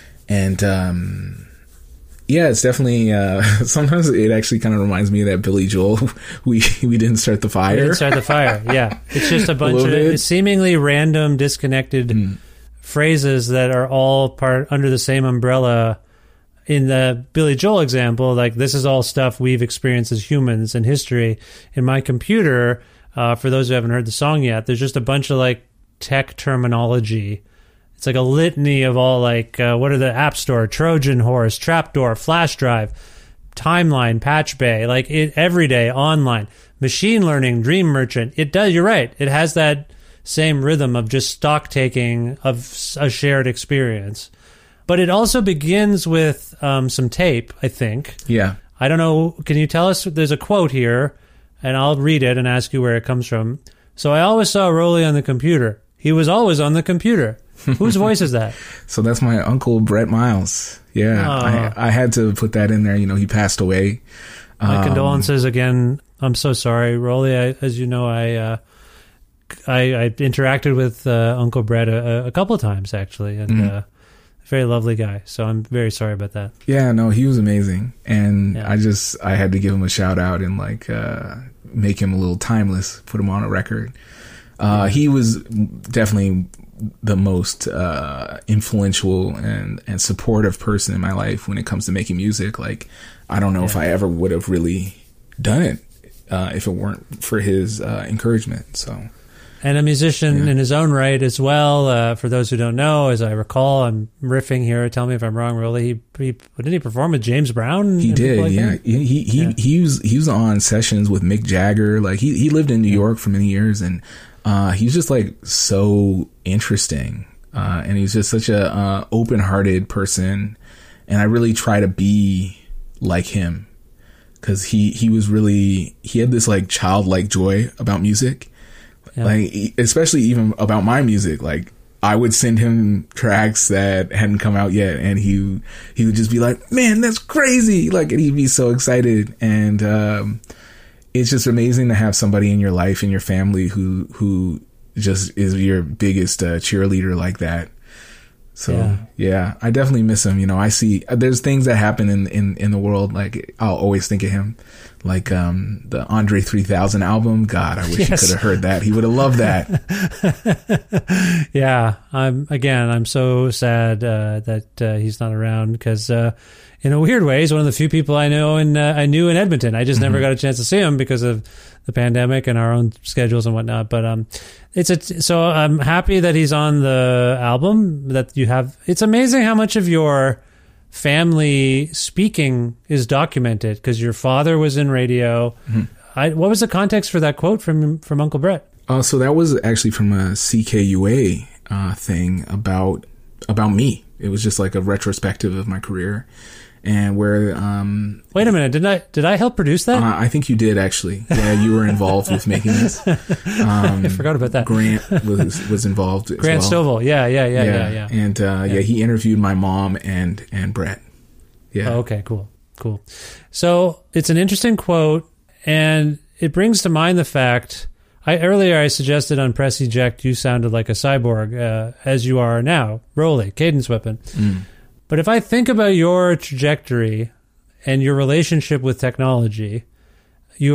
Speaker 10: And yeah, it's definitely sometimes it actually kind of reminds me of that Billy Joel we didn't start the fire.
Speaker 6: We didn't start the fire. Yeah. It's just a bunch of seemingly random, disconnected phrases that are all part under the same umbrella. In the Billy Joel example, like this is all stuff we've experienced as humans in history. In My Computer, for those who haven't heard the song yet, there's just a bunch of like tech terminology. It's like a litany of all like, what are the App Store, Trojan Horse, Trapdoor, Flash Drive, Timeline, Patch Bay, like every day online, machine learning, Dream Merchant. It does, you're right. It has that same rhythm of just stock taking of a shared experience. But it also begins with some tape, I think.
Speaker 10: Yeah.
Speaker 6: I don't know. Can you tell us? There's a quote here, and I'll read it and ask you where it comes from. So I always saw Rolly on the computer. He was always on the computer. Whose voice is that?
Speaker 10: So that's my uncle, Brett Miles. Yeah. I had to put that in there. You know, he passed away.
Speaker 6: My condolences again. I'm so sorry, Rolly. As you know, I interacted with Uncle Brett a couple of times, actually, and very lovely guy. So I'm very sorry about that.
Speaker 10: Yeah, no, he was amazing. And I had to give him a shout out and like make him a little timeless, put him on a record. He was definitely the most influential and supportive person in my life when it comes to making music. Like, I don't know if I ever would have really done it if it weren't for his encouragement. So,
Speaker 6: and a musician in his own right as well. For those who don't know, as I recall, I'm riffing here. Tell me if I'm wrong, Rolly. Didn't he perform with James Brown?
Speaker 10: He did, like yeah. He was on sessions with Mick Jagger. Like he lived in New York for many years, and he was just like so interesting, and he's just such a open-hearted person. And I really try to be like him, because he had this like childlike joy about music. Yeah. Like, especially even about my music. Like, I would send him tracks that hadn't come out yet, and he would just be like, "Man, that's crazy!" Like, and he'd be so excited. And it's just amazing to have somebody in your life, in your family, who just is your biggest cheerleader like that. So yeah, I definitely miss him. You know, I see there's things that happen in the world. Like, I'll always think of him. Like the Andre 3000 album. God, I wish he could have heard that. He would have loved that.
Speaker 6: Yeah, I'm so sad that he's not around, because in a weird way, he's one of the few people I know and I knew in Edmonton. I just never got a chance to see him because of the pandemic and our own schedules and whatnot. But so I'm happy that he's on the album that you have. It's amazing how much of your family speaking is documented because your father was in radio. What was the context for that quote from Uncle Brett?
Speaker 10: So that was actually from a CKUA thing about me. It was just like a retrospective of my career, and where.
Speaker 6: Wait a minute! Did I help produce that?
Speaker 10: I think you did actually. Yeah, you were involved with making this.
Speaker 6: I forgot about that.
Speaker 10: Grant was involved.
Speaker 6: Grant
Speaker 10: as well.
Speaker 6: Stovall. Yeah.
Speaker 10: And he interviewed my mom and Brett. Yeah.
Speaker 6: Oh, okay. Cool. So it's an interesting quote, and it brings to mind the fact. Earlier I suggested on Press Eject you sounded like a cyborg, as you are now, Rolly, Cadence Weapon. But if I think about your trajectory and your relationship with technology, you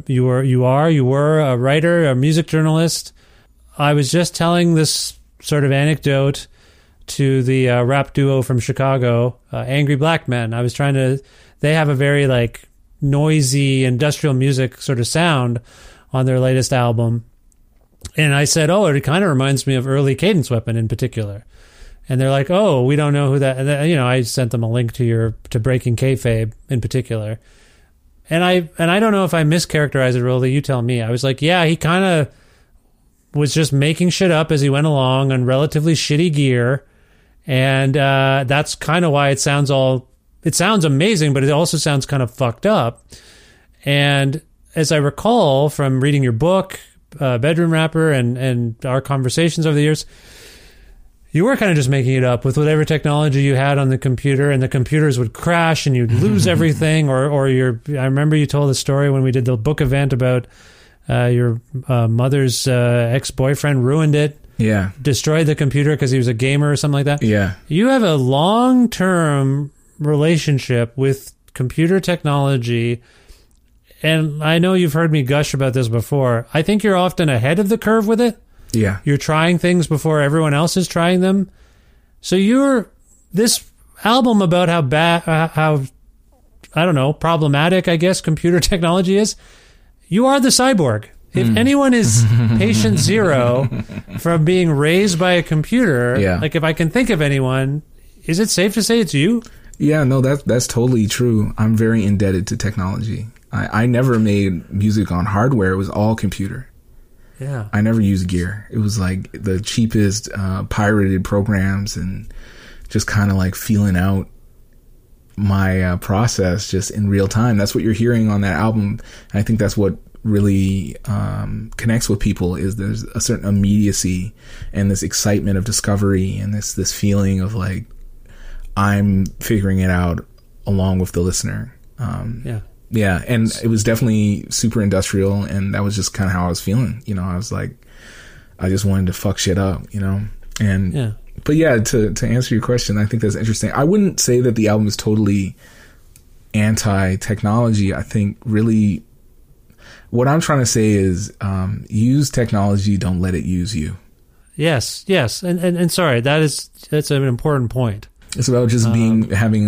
Speaker 6: were a writer, a music journalist. I was just telling this sort of anecdote to the rap duo from Chicago, Angry Black Men. They have a very like noisy industrial music sort of sound on their latest album. And I said, it kind of reminds me of early Cadence Weapon in particular. And they're like, we don't know who that, and I sent them a link to Breaking Kayfabe in particular. And I don't know if I mischaracterized it, Rolly, you tell me. I was like, yeah, he kind of was just making shit up as he went along on relatively shitty gear. And that's kind of why it sounds amazing, but it also sounds kind of fucked up. And as I recall from reading your book, Bedroom Rapper, and our conversations over the years, you were kind of just making it up with whatever technology you had on the computer, and the computers would crash and you'd lose everything. I remember you told a story when we did the book event about your mother's ex-boyfriend ruined it.
Speaker 10: Yeah.
Speaker 6: Destroyed the computer because he was a gamer or something like that.
Speaker 10: Yeah.
Speaker 6: You have a long-term relationship with computer technology. And I know you've heard me gush about this before. I think you're often ahead of the curve with it.
Speaker 10: Yeah.
Speaker 6: You're trying things before everyone else is trying them. So this album about how I don't know, problematic, I guess, computer technology is, you are the cyborg. If anyone is patient zero from being raised by a computer, like if I can think of anyone, is it safe to say it's you?
Speaker 10: Yeah, no, that's totally true. I'm very indebted to technology. I never made music on hardware. It was all computer.
Speaker 6: Yeah.
Speaker 10: I never used gear. It was like the cheapest pirated programs and just kind of like feeling out my process just in real time. That's what you're hearing on that album. And I think that's what really connects with people is there's a certain immediacy and this excitement of discovery and this feeling of like I'm figuring it out along with the listener. Yeah, and it was definitely super industrial, and that was just kind of how I was feeling. I was like, I just wanted to fuck shit up, And but yeah, to answer your question, I think that's interesting. I wouldn't say that the album is totally anti-technology. I think really what I'm trying to say is use technology, don't let it use you.
Speaker 6: Yes, and sorry, that's an important point.
Speaker 10: It's about just having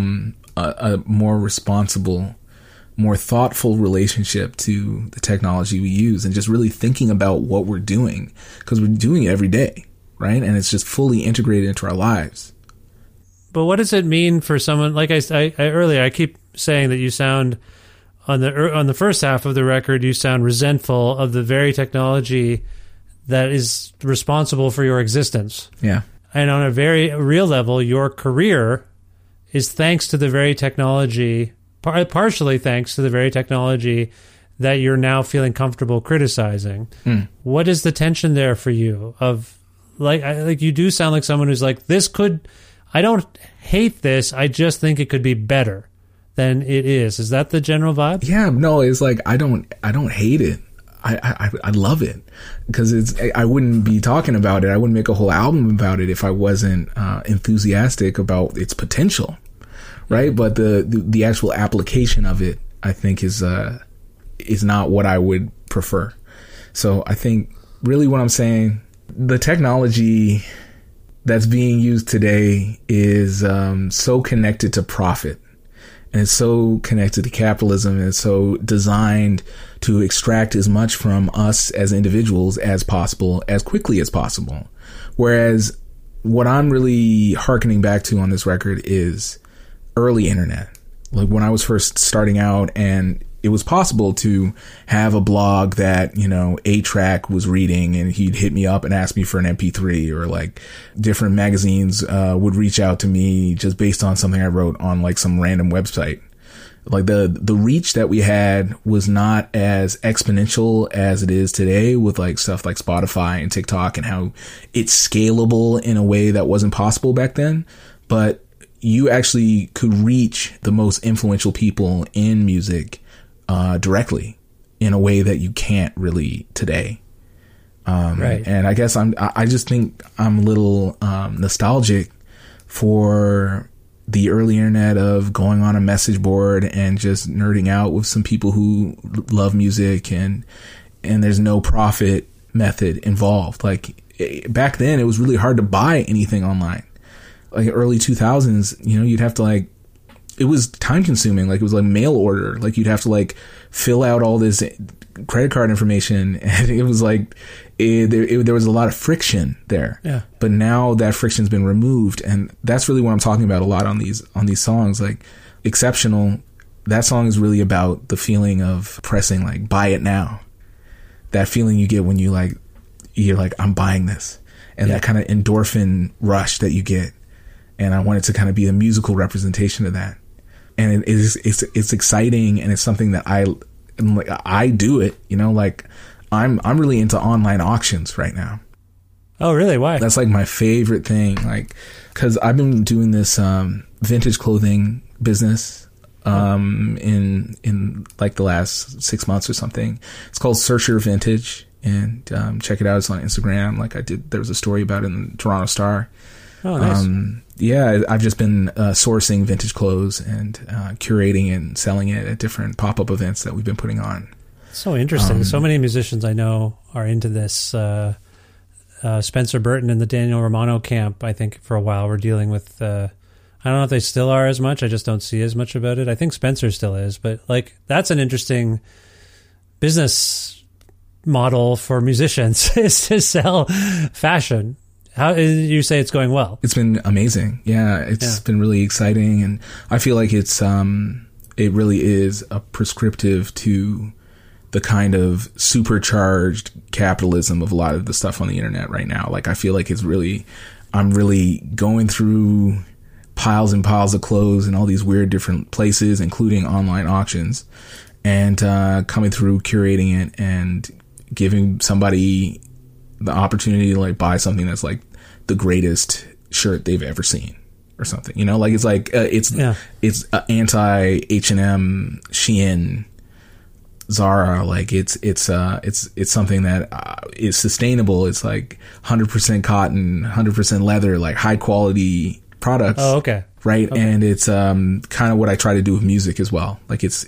Speaker 10: a more responsible, more thoughtful relationship to the technology we use and just really thinking about what we're doing because we're doing it every day, right? And it's just fully integrated into our lives.
Speaker 6: But what does it mean for someone like I earlier? I keep saying that you sound on the first half of the record, you sound resentful of the very technology that is responsible for your existence.
Speaker 10: Yeah,
Speaker 6: and on a very real level, your career is thanks to the very technology. Partially thanks to the very technology that you're now feeling comfortable criticizing. What is the tension there for you? Of like you do sound like someone who's like, I don't hate this. I just think it could be better than it is. Is that the general vibe?
Speaker 10: Yeah, no, it's like I don't hate it. I love it because I wouldn't be talking about it. I wouldn't make a whole album about it if I wasn't enthusiastic about its potential. Right, but the actual application of it, I think, is not what I would prefer. So I think really what I'm saying, the technology that's being used today is so connected to profit and it's so connected to capitalism, and it's so designed to extract as much from us as individuals as possible, as quickly as possible. Whereas what I'm really hearkening back to on this record is early internet. Like when I was first starting out, and it was possible to have a blog that, you know, A-Track was reading and he'd hit me up and ask me for an MP3, or like different magazines would reach out to me just based on something I wrote on like some random website. Like the reach that we had was not as exponential as it is today with like stuff like Spotify and TikTok, and how it's scalable in a way that wasn't possible back then. But you actually could reach the most influential people in music directly in a way that you can't really today. Right. And I guess I just think I'm a little nostalgic for the early internet of going on a message board and just nerding out with some people who love music, and there's no profit method involved. Like back then it was really hard to buy anything online. Like early 2000s, you know, you'd have to like, it was time consuming. Like it was like mail order. Like you'd have to like fill out all this credit card information, and it was like there was a lot of friction there. Yeah. But now that friction's been removed, and that's really what I'm talking about a lot on these songs. Like Exceptional, that song is really about the feeling of pressing like buy it now. That feeling you get when you're like I'm buying this, and that kind of endorphin rush that you get. And I want it to kind of be a musical representation of that. And it's exciting, and it's something that I do it, you know, like I'm really into online auctions right now.
Speaker 6: Oh, really? Why?
Speaker 10: That's like my favorite thing. Like, cause I've been doing this, vintage clothing business, in like the last 6 months or something. It's called Searcher Vintage, and, check it out. It's on Instagram. Like there was a story about it in the Toronto Star.
Speaker 6: Oh, nice.
Speaker 10: Yeah, I've just been sourcing vintage clothes and curating it and selling it at different pop-up events that we've been putting on.
Speaker 6: So interesting. So many musicians I know are into this. Spencer Burton and the Daniel Romano camp, I think for a while were dealing with, I don't know if they still are as much. I just don't see as much about it. I think Spencer still is, but like that's an interesting business model for musicians is to sell fashion. How you say it's going well?
Speaker 10: It's been amazing. Yeah, it's been really exciting, and I feel like it really is a prescriptive to the kind of supercharged capitalism of a lot of the stuff on the internet right now. Like I feel like I'm really going through piles and piles of clothes in all these weird different places, including online auctions, and coming through, curating it, and giving somebody the opportunity to like buy something that's like the greatest shirt they've ever seen or something, you know, like it's like it's anti H&M, Shein, Zara. Like it's something that is sustainable. It's like 100% cotton, 100% leather, like high quality products.
Speaker 6: Oh, okay.
Speaker 10: Right. Okay. And it's kind of what I try to do with music as well. Like it's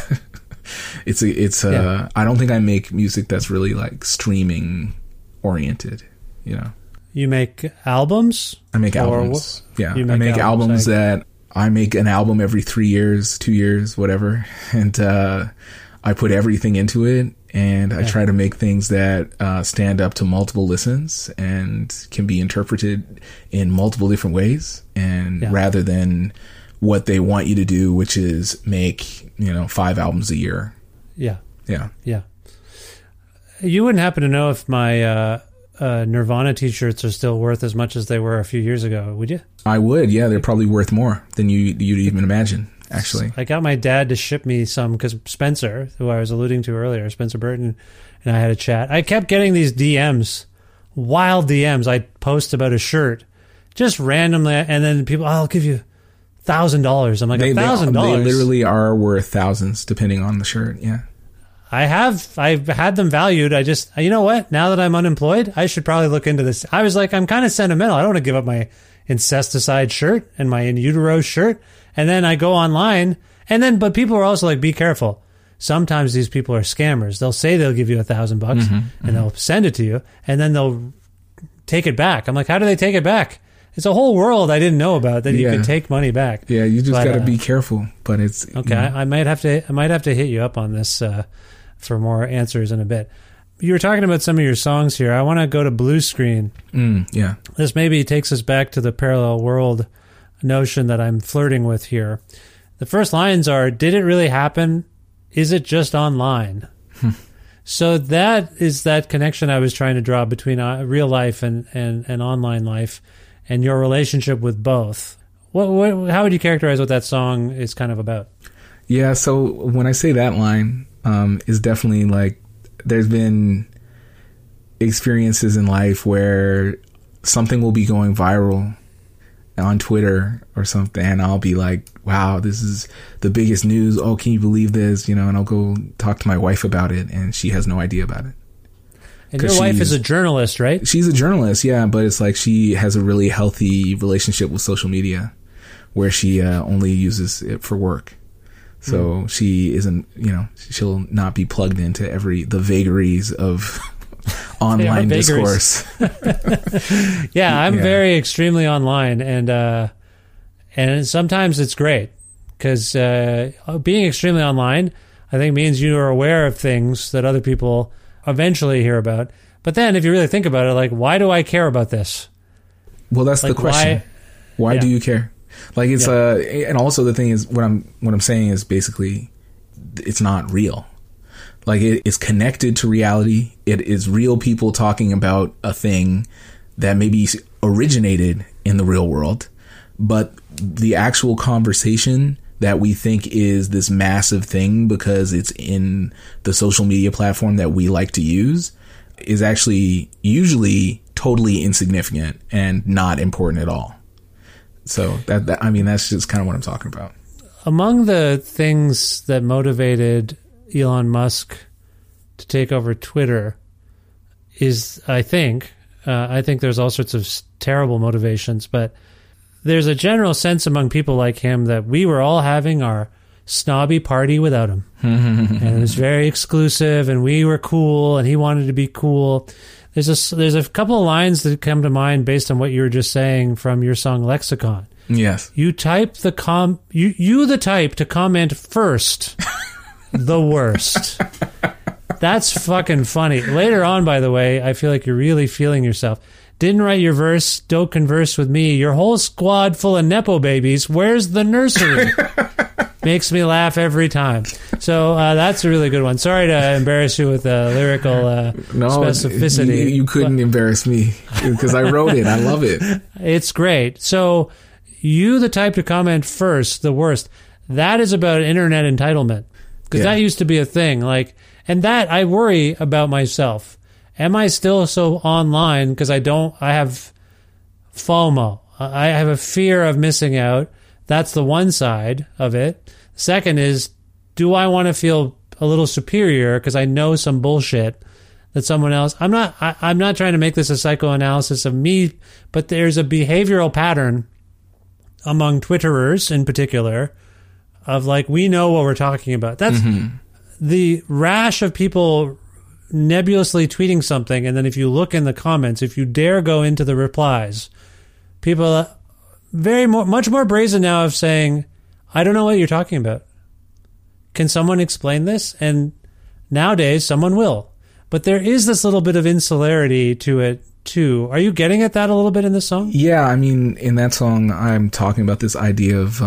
Speaker 10: I don't think I make music that's really like streaming oriented, you know.
Speaker 6: You make albums?
Speaker 10: I make albums. Yeah. I make albums that I make an album every 3 years, 2 years, whatever. And I put everything into it, and I try to make things that stand up to multiple listens and can be interpreted in multiple different ways, and rather than what they want you to do, which is make, 5 albums a year.
Speaker 6: Yeah.
Speaker 10: Yeah.
Speaker 6: Yeah. You wouldn't happen to know if my Nirvana t-shirts are still worth as much as they were a few years ago, would you?
Speaker 10: I would, yeah. They're probably worth more than you'd even imagine, actually.
Speaker 6: I got my dad to ship me some because Spencer, who I was alluding to earlier, Spencer Burton, and I had a chat. I kept getting these DMs, wild DMs. I'd post about a shirt, just randomly, and then people, I'll give you $1,000. I'm like, $1,000?
Speaker 10: They literally are worth thousands, depending on the shirt, yeah.
Speaker 6: I've had them valued. I just, you know what? Now that I'm unemployed, I should probably look into this. I was like, I'm kind of sentimental. I don't want to give up my incesticide shirt and my in utero shirt. And then I go online, but people are also like, be careful. Sometimes these people are scammers. They'll say they'll give you $1,000 and they'll send it to you, and then they'll take it back. I'm like, how do they take it back? it's a whole world I didn't know about that you could take money back.
Speaker 10: Yeah, you just got to be careful. But it's
Speaker 6: okay. I might have to hit you up on this for more answers in a bit. You were talking about some of your songs here. I want to go to Blue Screen.
Speaker 10: Yeah,
Speaker 6: this maybe takes us back to the parallel world notion that I'm flirting with here. The first lines are, "Did it really happen? Is it just online?" So that is that connection I was trying to draw between real life and online life, and your relationship with both. How would you characterize what that song is kind of about?
Speaker 10: Yeah, so when I say that line, is definitely like there's been experiences in life where something will be going viral on Twitter or something, and I'll be like, wow, this is the biggest news. Oh, can you believe this? And I'll go talk to my wife about it, and she has no idea about it.
Speaker 6: And your wife is a journalist, right?
Speaker 10: She's a journalist, yeah, but it's like she has a really healthy relationship with social media where she only uses it for work. So she isn't, she'll not be plugged into the vagaries of online discourse.
Speaker 6: Yeah, I'm very extremely online, and sometimes it's great because being extremely online, I think, means you are aware of things that other people eventually hear about. But then, if you really think about it, like, why do I care about this?
Speaker 10: Well, that's the question. Why do you care? Like, it's and also the thing is, what I'm saying is basically, it's not real. Like, it is connected to reality. It is real people talking about a thing that maybe originated in the real world, but the actual conversation that we think is this massive thing because it's in the social media platform that we like to use is actually usually totally insignificant and not important at all. So that's just kind of what I'm talking about.
Speaker 6: Among the things that motivated Elon Musk to take over Twitter is, I think there's all sorts of terrible motivations, but there's a general sense among people like him that we were all having our snobby party without him. And it was very exclusive, and we were cool, and he wanted to be cool. There's a couple of lines that come to mind based on what you were just saying from your song Lexicon.
Speaker 10: Yes.
Speaker 6: You type the the type to comment first. The worst. That's fucking funny. Later on, by the way, I feel like you're really feeling yourself. Didn't write your verse, don't converse with me. Your whole squad full of Nepo babies. Where's the nursery? Makes me laugh every time. So that's a really good one. Sorry to embarrass you with lyrical specificity.
Speaker 10: You couldn't embarrass me because I wrote it. I love it.
Speaker 6: It's great. So you the type to comment first, the worst. That is about internet entitlement. Because that used to be a thing. And that I worry about myself. Am I still so online because I have FOMO? I have a fear of missing out. That's the one side of it. Second is, do I want to feel a little superior because I know some bullshit that someone else... I'm not trying to make this a psychoanalysis of me, but there's a behavioral pattern among Twitterers in particular of we know what we're talking about. That's the rash of people nebulously tweeting something, and then if you look in the comments, if you dare go into the replies, people are much more brazen now of saying, I don't know what you're talking about. Can someone explain this? And nowadays, someone will. But there is this little bit of insularity to it, too. Are you getting at that a little bit in this song?
Speaker 10: Yeah, in that song, I'm talking about this idea of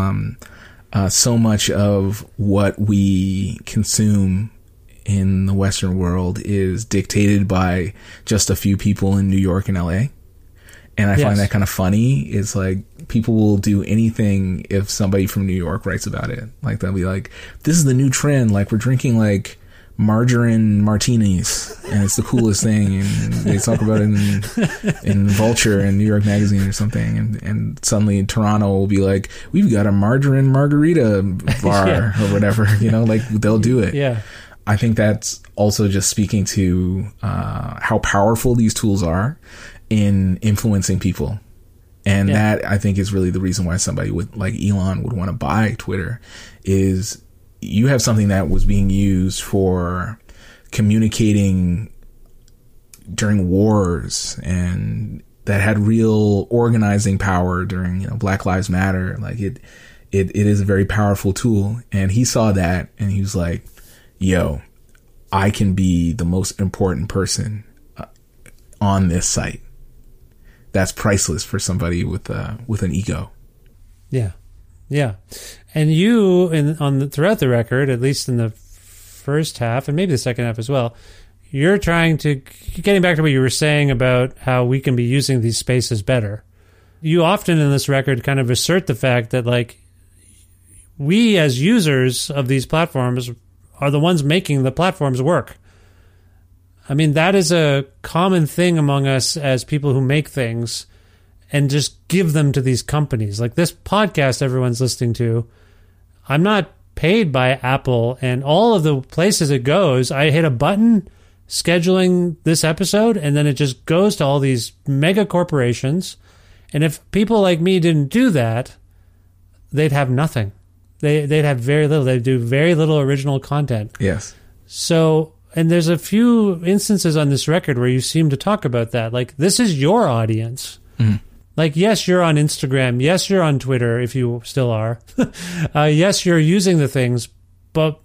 Speaker 10: so much of what we consume in the Western world is dictated by just a few people in New York and LA. And I find that kind of funny. It's like people will do anything if somebody from New York writes about it. Like they'll be like, this is the new trend. Like we're drinking margarine martinis and it's the coolest thing. And they talk about it in Vulture and New York Magazine or something. And suddenly Toronto will be like, we've got a margarine margarita bar or whatever, they'll do it.
Speaker 6: Yeah.
Speaker 10: I think that's also just speaking to how powerful these tools are in influencing people. And that, I think, is really the reason why somebody like Elon would want to buy Twitter is you have something that was being used for communicating during wars and that had real organizing power during, Black Lives Matter. Like it is a very powerful tool. And he saw that and he was like, yo, I can be the most important person on this site. That's priceless for somebody with an ego.
Speaker 6: Yeah. Yeah. And you, throughout the record, at least in the first half and maybe the second half as well, you're getting back to what you were saying about how we can be using these spaces better. You often in this record kind of assert the fact that, like, we as users of these platforms are the ones making the platforms work. I mean, that is a common thing among us as people who make things and just give them to these companies. Like this podcast everyone's listening to, I'm not paid by Apple, and all of the places it goes, I hit a button scheduling this episode, and then it just goes to all these mega corporations. And if people like me didn't do that, they'd have nothing. They'd have very little. They'd do very little original content.
Speaker 10: Yes.
Speaker 6: So, and there's a few instances on this record where you seem to talk about that. Like, this is your audience. Mm. Like, yes, you're on Instagram. Yes, you're on Twitter, if you still are. Yes, you're using the things, but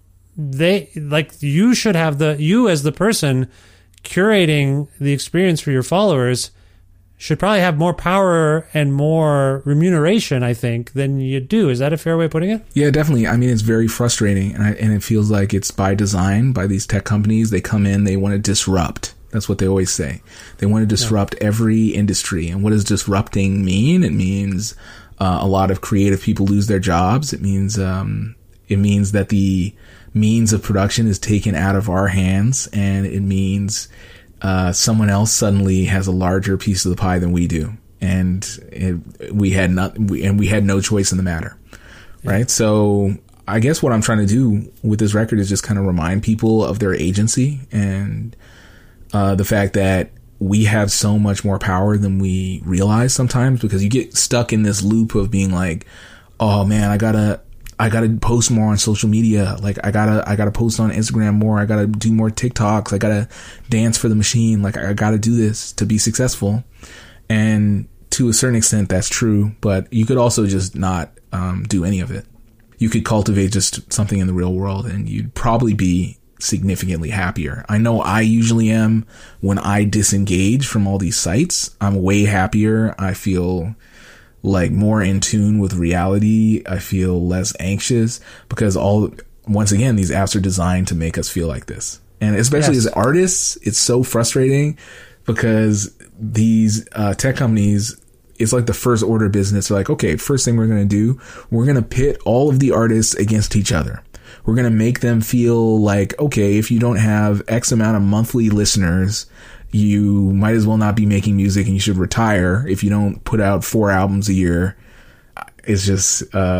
Speaker 6: you should have you as the person curating the experience for your followers should probably have more power and more remuneration, I think, than you do. Is that a fair way of putting it?
Speaker 10: Yeah, definitely. I mean, it's very frustrating, and it feels like it's by design by these tech companies. They come in, they want to disrupt. That's what they always say. They want to disrupt every industry. And what does disrupting mean? It means a lot of creative people lose their jobs. It means that the means of production is taken out of our hands, and it means someone else suddenly has a larger piece of the pie than we do, and we had no choice in the matter, right? So I guess what I'm trying to do with this record is just kind of remind people of their agency and the fact that we have so much more power than we realize sometimes, because you get stuck in this loop of being like, oh man, I gotta post more on social media. Like I gotta post on Instagram more. I gotta do more TikToks. I gotta dance for the machine. Like I gotta do this to be successful. And to a certain extent, that's true. But you could also just not do any of it. You could cultivate just something in the real world, and you'd probably be significantly happier. I know I usually am when I disengage from all these sites. I'm way happier. I feel like more in tune with reality. I feel less anxious because once again, these apps are designed to make us feel like this. And especially as artists, it's so frustrating because these tech companies, it's like the first order business. They're like, okay, first thing we're going to do, we're going to pit all of the artists against each other. We're going to make them feel like, okay, if you don't have X amount of monthly listeners, you might as well not be making music and you should retire if you don't put out 4 albums a year. It's just,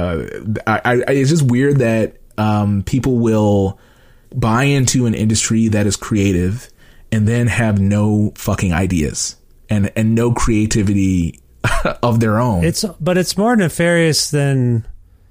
Speaker 10: it's just weird that people will buy into an industry that is creative and then have no fucking ideas and no creativity of their own.
Speaker 6: But it's more nefarious than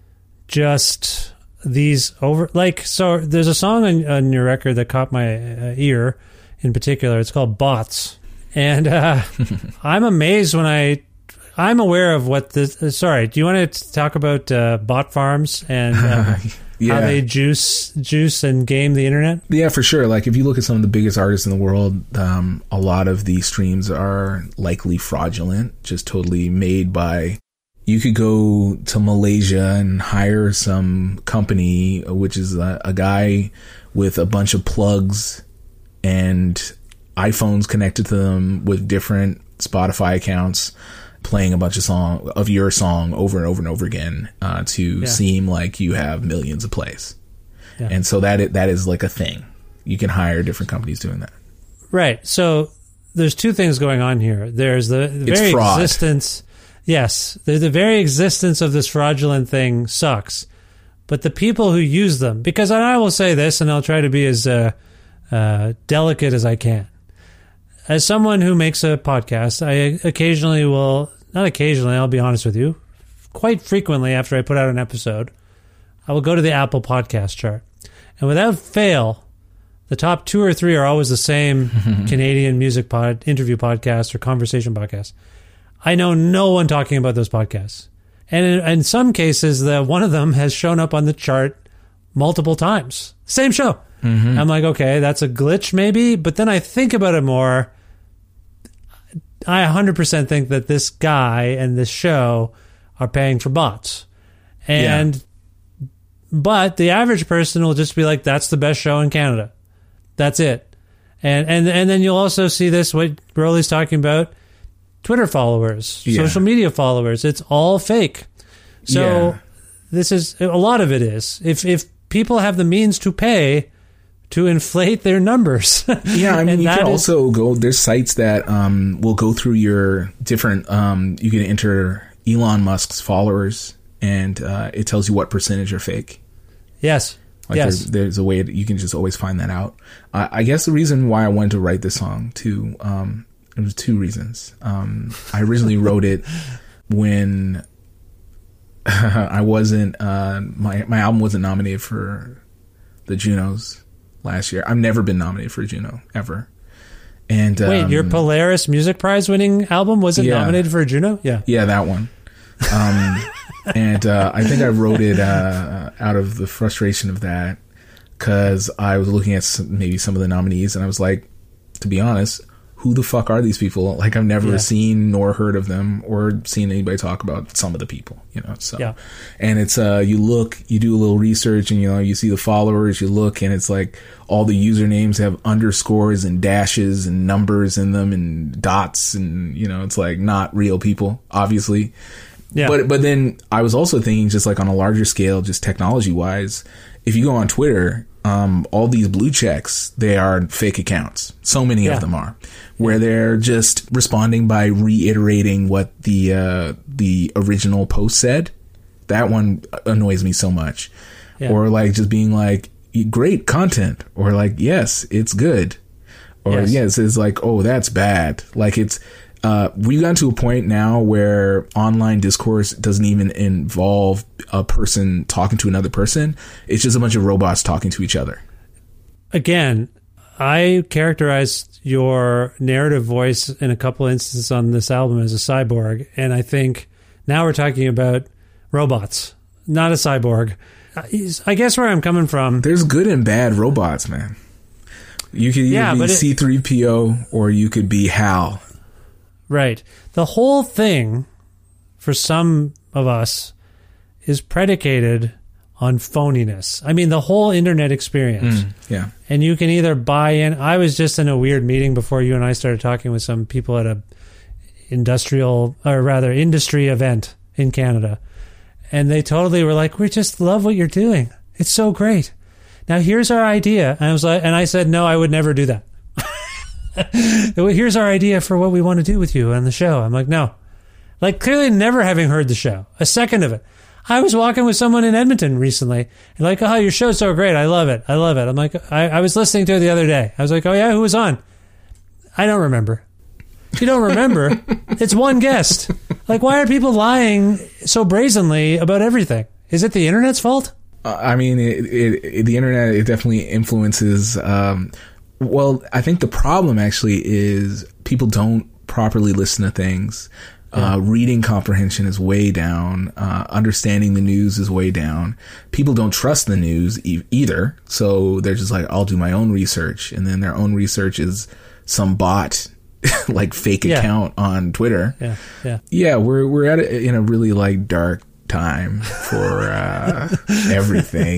Speaker 6: just these so there's a song on your record that caught my ear in particular. It's called Bots. And I'm amazed when I'm aware of what this... sorry, do you want to talk about bot farms and how they juice and game the internet?
Speaker 10: Yeah, for sure. Like if you look at some of the biggest artists in the world, a lot of these streams are likely fraudulent, just totally made by... You could go to Malaysia and hire some company, which is a guy with a bunch of plugs and iPhones connected to them with different Spotify accounts, playing a bunch of your song over and over and over again to seem like you have millions of plays. Yeah. And so that is like a thing. You can hire different companies doing that.
Speaker 6: Right. So there's two things going on here. There's the very existence... Yes, the very existence of this fraudulent thing sucks. But the people who use them, because I will say this, and I'll try to be as delicate as I can. As someone who makes a podcast, I occasionally will, not occasionally, I'll be honest with you, quite frequently after I put out an episode, I will go to the Apple podcast chart. And without fail, the top 2 or 3 are always the same Canadian music interview podcast or conversation podcast. I know no one talking about those podcasts. And in some cases, one of them has shown up on the chart multiple times. Same show. Mm-hmm. I'm like, okay, that's a glitch maybe. But then I think about it more. I 100% think that this guy and this show are paying for bots. But the average person will just be like, that's the best show in Canada. That's it. And then you'll also see this, what Broly's talking about, Twitter followers, social media followers. It's all fake. So this is, a lot of it is. If people have the means to pay to inflate their numbers.
Speaker 10: Yeah, I mean, you can also go, there's sites that will go through your different, you can enter Elon Musk's followers, and it tells you what percentage are fake.
Speaker 6: Yes.
Speaker 10: Like there's a way that you can just always find that out. I guess the reason why I wanted to write this song too, it was two reasons. I originally wrote it when I wasn't, my album wasn't nominated for the Junos last year. I've never been nominated for a Juno ever. And
Speaker 6: wait, your Polaris Music Prize winning album wasn't nominated for a Juno?
Speaker 10: Yeah, that one. And I think I wrote it out of the frustration of that, because I was looking at maybe some of the nominees, and I was like, to be honest, who the fuck are these people? Like, I've never seen nor heard of them or seen anybody talk about some of the people, you know? So, and it's, you do a little research, and, you know, you see the followers, you look, and it's like all the usernames have underscores and dashes and numbers in them and dots, and, you know, it's like not real people, obviously. Yeah. But then I was also thinking, just like on a larger scale, just technology wise, if you go on Twitter, all these blue checks, they are fake accounts. So many of them are, where they're just responding by reiterating what the original post said. That one annoys me so much. Yeah. Or like just being like, great content, or like, yes, it's good, or yes, it's like, oh, that's bad. Like, it's we've gotten to a point now where online discourse doesn't even involve a person talking to another person. It's just a bunch of robots talking to each other. Again,
Speaker 6: I characterized your narrative voice in a couple instances on this album as a cyborg, and I think now we're talking about robots, not a cyborg. I guess where I'm coming from...
Speaker 10: There's good and bad robots, man. You could either be C-3PO or you could be HAL.
Speaker 6: Right. The whole thing, for some of us, is predicated on phoniness. I mean, the whole internet experience.
Speaker 10: Yeah.
Speaker 6: And you can either buy in. I was just in a weird meeting before you and I started talking with some people at a industry event in Canada. And they totally were like, we just love what you're doing. It's so great. Now here's our idea. And I said, no, I would never do that. Here's our idea for what we want to do with you on the show. I'm like, no. Like, clearly never having heard the show, a second of it. I was walking with someone in Edmonton recently, and like, oh, your show's so great. I love it. I'm like, I was listening to it the other day. I was like, oh yeah, who was on? I don't remember. You don't remember? It's one guest. Like, why are people lying so brazenly about everything? Is it the internet's fault?
Speaker 10: I mean, the internet, it definitely influences... Well, I think the problem actually is people don't properly listen to things. Reading comprehension is way down. Understanding the news is way down. People don't trust the news either. So they're just like, I'll do my own research. And then their own research is some bot, like fake account on Twitter. Yeah, we're at it in a really like dark time for everything.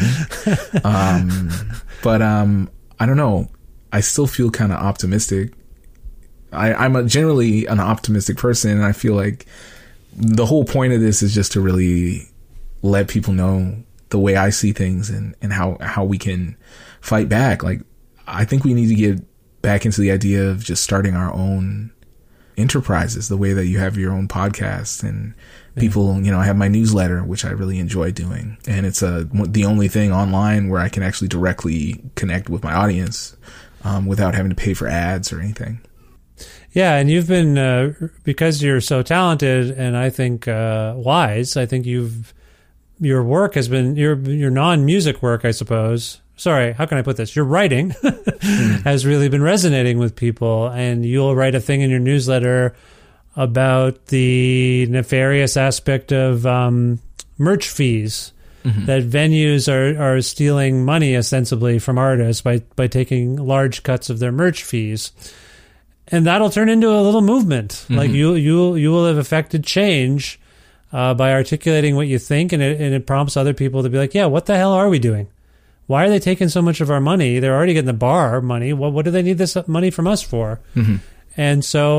Speaker 10: But I don't know. I still feel kind of optimistic. I'm generally an optimistic person, and I feel like the whole point of this is just to really let people know the way I see things and how we can fight back. Like, I think we need to get back into the idea of just starting our own enterprises, the way that you have your own podcast and people, you know, I have my newsletter, which I really enjoy doing. And it's the only thing online where I can actually directly connect with my audience without having to pay for ads or anything.
Speaker 6: Yeah, and you've been, because you're so talented and I think wise, I think your work has been, your non-music work, I suppose. Sorry, how can I put this? Your writing has really been resonating with people, and you'll write a thing in your newsletter about the nefarious aspect of merch fees, that venues are stealing money ostensibly from artists by taking large cuts of their merch fees. And that'll turn into a little movement. Like you will have affected change by articulating what you think, and it prompts other people to be like, yeah, what the hell are we doing? Why are they taking so much of our money? They're already getting the bar money. What do they need this money from us for? And so,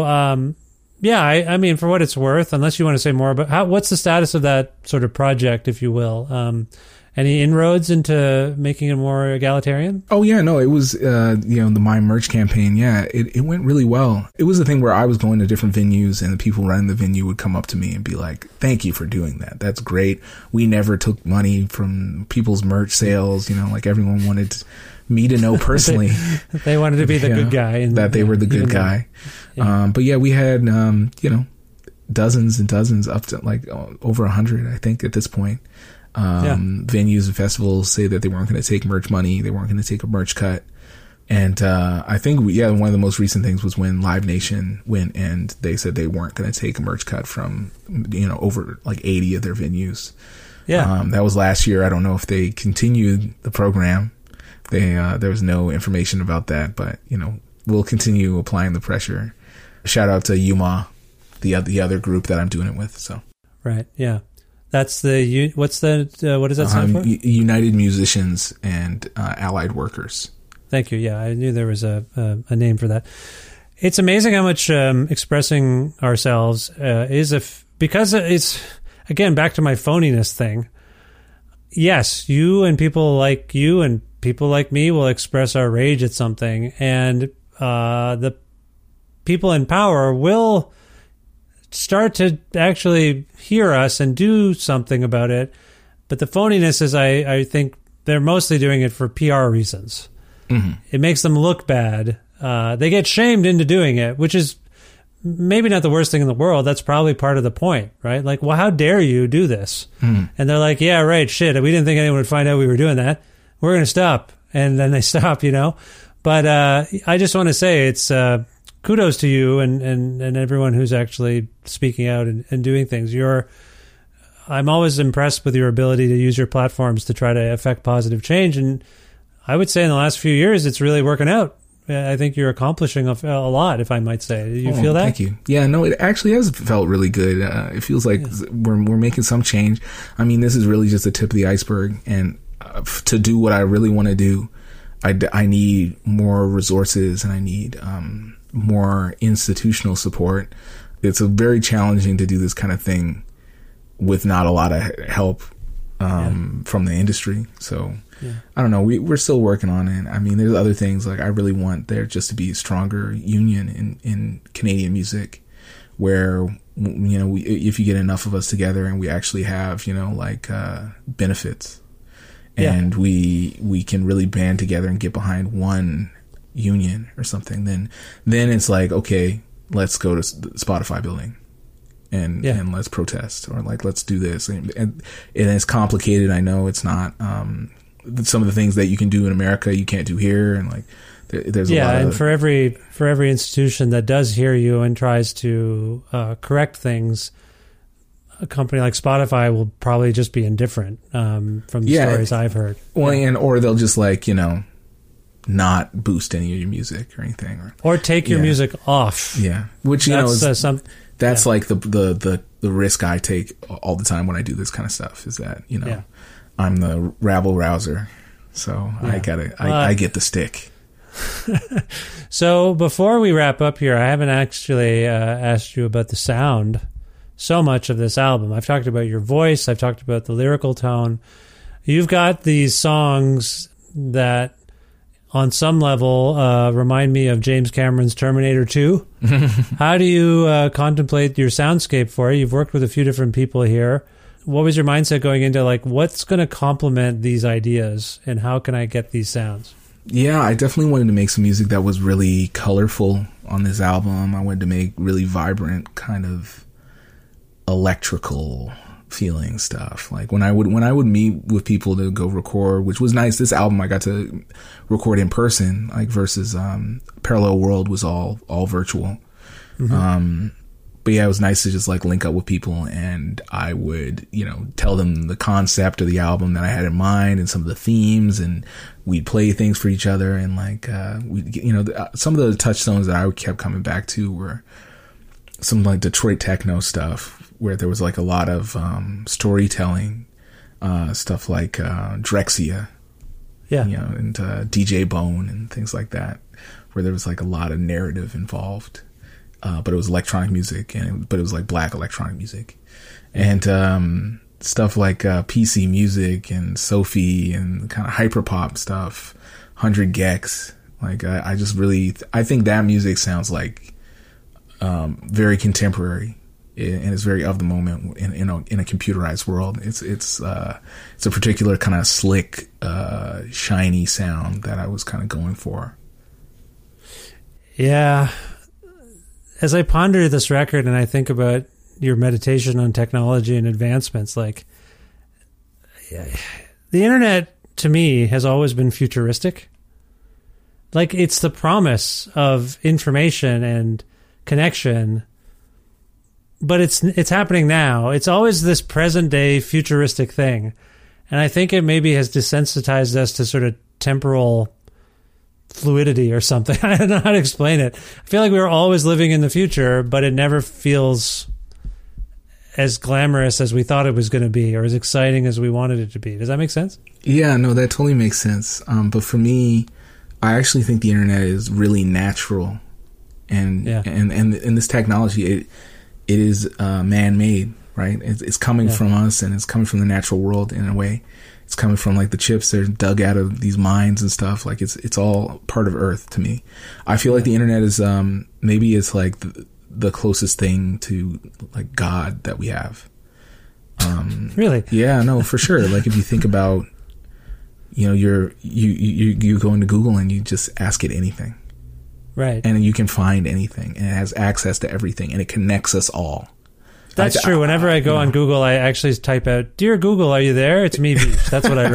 Speaker 6: I mean, for what it's worth, unless you want to say more about what's the status of that sort of project, if you will? Any inroads into making it more egalitarian?
Speaker 10: Oh, yeah, no, it was, the My Merch campaign. Yeah, it went really well. It was a thing where I was going to different venues and the people running the venue would come up to me and be like, thank you for doing that. That's great. We never took money from people's merch sales. Like everyone wanted me to know personally.
Speaker 6: They wanted to be the good guy. And,
Speaker 10: that they were the good guy. Yeah. But yeah, we had, dozens and dozens, up to like over 100, I think, at this point. Venues and festivals say that they weren't going to take merch money. They weren't going to take a merch cut. And I think, one of the most recent things was when Live Nation went and they said they weren't going to take a merch cut from, over like 80 of their venues. Yeah. That was last year. I don't know if they continued the program. There was no information about that, but, we'll continue applying the pressure. Shout out to UMA, the other group that I'm doing it with. So.
Speaker 6: Right. Yeah. That's what does that stand for?
Speaker 10: United Musicians and Allied Workers.
Speaker 6: Thank you. Yeah, I knew there was a name for that. It's amazing how much expressing ourselves because it's, again, back to my phoniness thing. Yes, you and people like you and people like me will express our rage at something, and the people in power will start to actually hear us and do something about it. But the phoniness is, I think they're mostly doing it for PR reasons. It makes them look bad. They get shamed into doing it, which is maybe not the worst thing in the world. That's probably part of the point, right? Like, well, how dare you do this? And they're like, yeah, right, shit. We didn't think anyone would find out we were doing that. We're going to stop. And then they stop, But I just want to say it's... kudos to you and everyone who's actually speaking out and doing things. I'm always impressed with your ability to use your platforms to try to affect positive change. And I would say in the last few years, it's really working out. I think you're accomplishing a lot, if I might say. Do you feel that?
Speaker 10: Thank you. Yeah, no, it actually has felt really good. It feels like we're making some change. I mean, this is really just the tip of the iceberg. And to do what I really want to do, I need more resources and I need more institutional support. It's very challenging to do this kind of thing with not a lot of help from the industry. So I don't know. We're still working on it. I mean, there's other things like I really want there just to be a stronger union in Canadian music, where if you get enough of us together and we actually have benefits, and we can really band together and get behind one union or something, then it's like, okay, let's go to the Spotify building and let's protest, or like, let's do this. And it's complicated. I know it's not, some of the things that you can do in America, you can't do here. And like, there's a lot of...
Speaker 6: and for every institution that does hear you and tries to correct things, a company like Spotify will probably just be indifferent, from the stories I've heard.
Speaker 10: Well, or they'll just not boost any of your music or anything, or take
Speaker 6: your music off.
Speaker 10: Yeah, which that's like the risk I take all the time when I do this kind of stuff. Is that I'm the rabble rouser, so I get the stick.
Speaker 6: So before we wrap up here, I haven't actually asked you about the sound so much of this album. I've talked about your voice. I've talked about the lyrical tone. You've got these songs that on some level remind me of James Cameron's Terminator 2. How do you contemplate your soundscape for it? You've worked with a few different people here. What was your mindset going into what's going to complement these ideas and how can I get these sounds?
Speaker 10: Yeah, I definitely wanted to make some music that was really colorful on this album. I wanted to make really vibrant kind of electrical feeling stuff. Like when I would meet with people to go record, which was nice. This album I got to record in person, like versus Parallel World was all virtual. yeah, it was nice to just like link up with people, and I would, you know, tell them the concept of the album that I had in mind and some of the themes, and we'd play things for each other. And like, some of the touchstones that I kept coming back to were some like Detroit techno stuff, where there was like a lot of storytelling, stuff like Drexciya, and DJ Bone and things like that, where there was like a lot of narrative involved. But it was electronic music, but it was like black electronic music, and stuff like PC music and Sophie and kind of hyperpop stuff, 100 Gex. Like I think that music sounds like very contemporary, and it's very of the moment in a computerized world. It's a particular kind of slick, shiny sound that I was kind of going for.
Speaker 6: Yeah. As I ponder this record and I think about your meditation on technology and advancements, like the internet to me has always been futuristic. Like it's the promise of information and connection, but it's happening now. It's always this present day futuristic thing. And I think it maybe has desensitized us to sort of temporal fluidity or something. I don't know how to explain it. I feel like we were always living in the future, but it never feels as glamorous as we thought it was going to be, or as exciting as we wanted it to be. Does that make sense?
Speaker 10: Yeah, no, that totally makes sense. But for me, I actually think the internet is really natural, and this technology, it is man-made, right? It's coming from us, and it's coming from the natural world in a way. It's coming from like the chips they're dug out of these mines and stuff. Like it's all part of Earth to me. I feel like the internet is maybe it's like the closest thing to like God that we have.
Speaker 6: Really?
Speaker 10: Yeah, no, for sure. Like if you think about, you know, you go into Google and you just ask it anything,
Speaker 6: right?
Speaker 10: And you can find anything, and it has access to everything, and it connects us all.
Speaker 6: That's true. Whenever I go on Google, I actually type out, "Dear Google, are you there? It's me, Beach." That's what I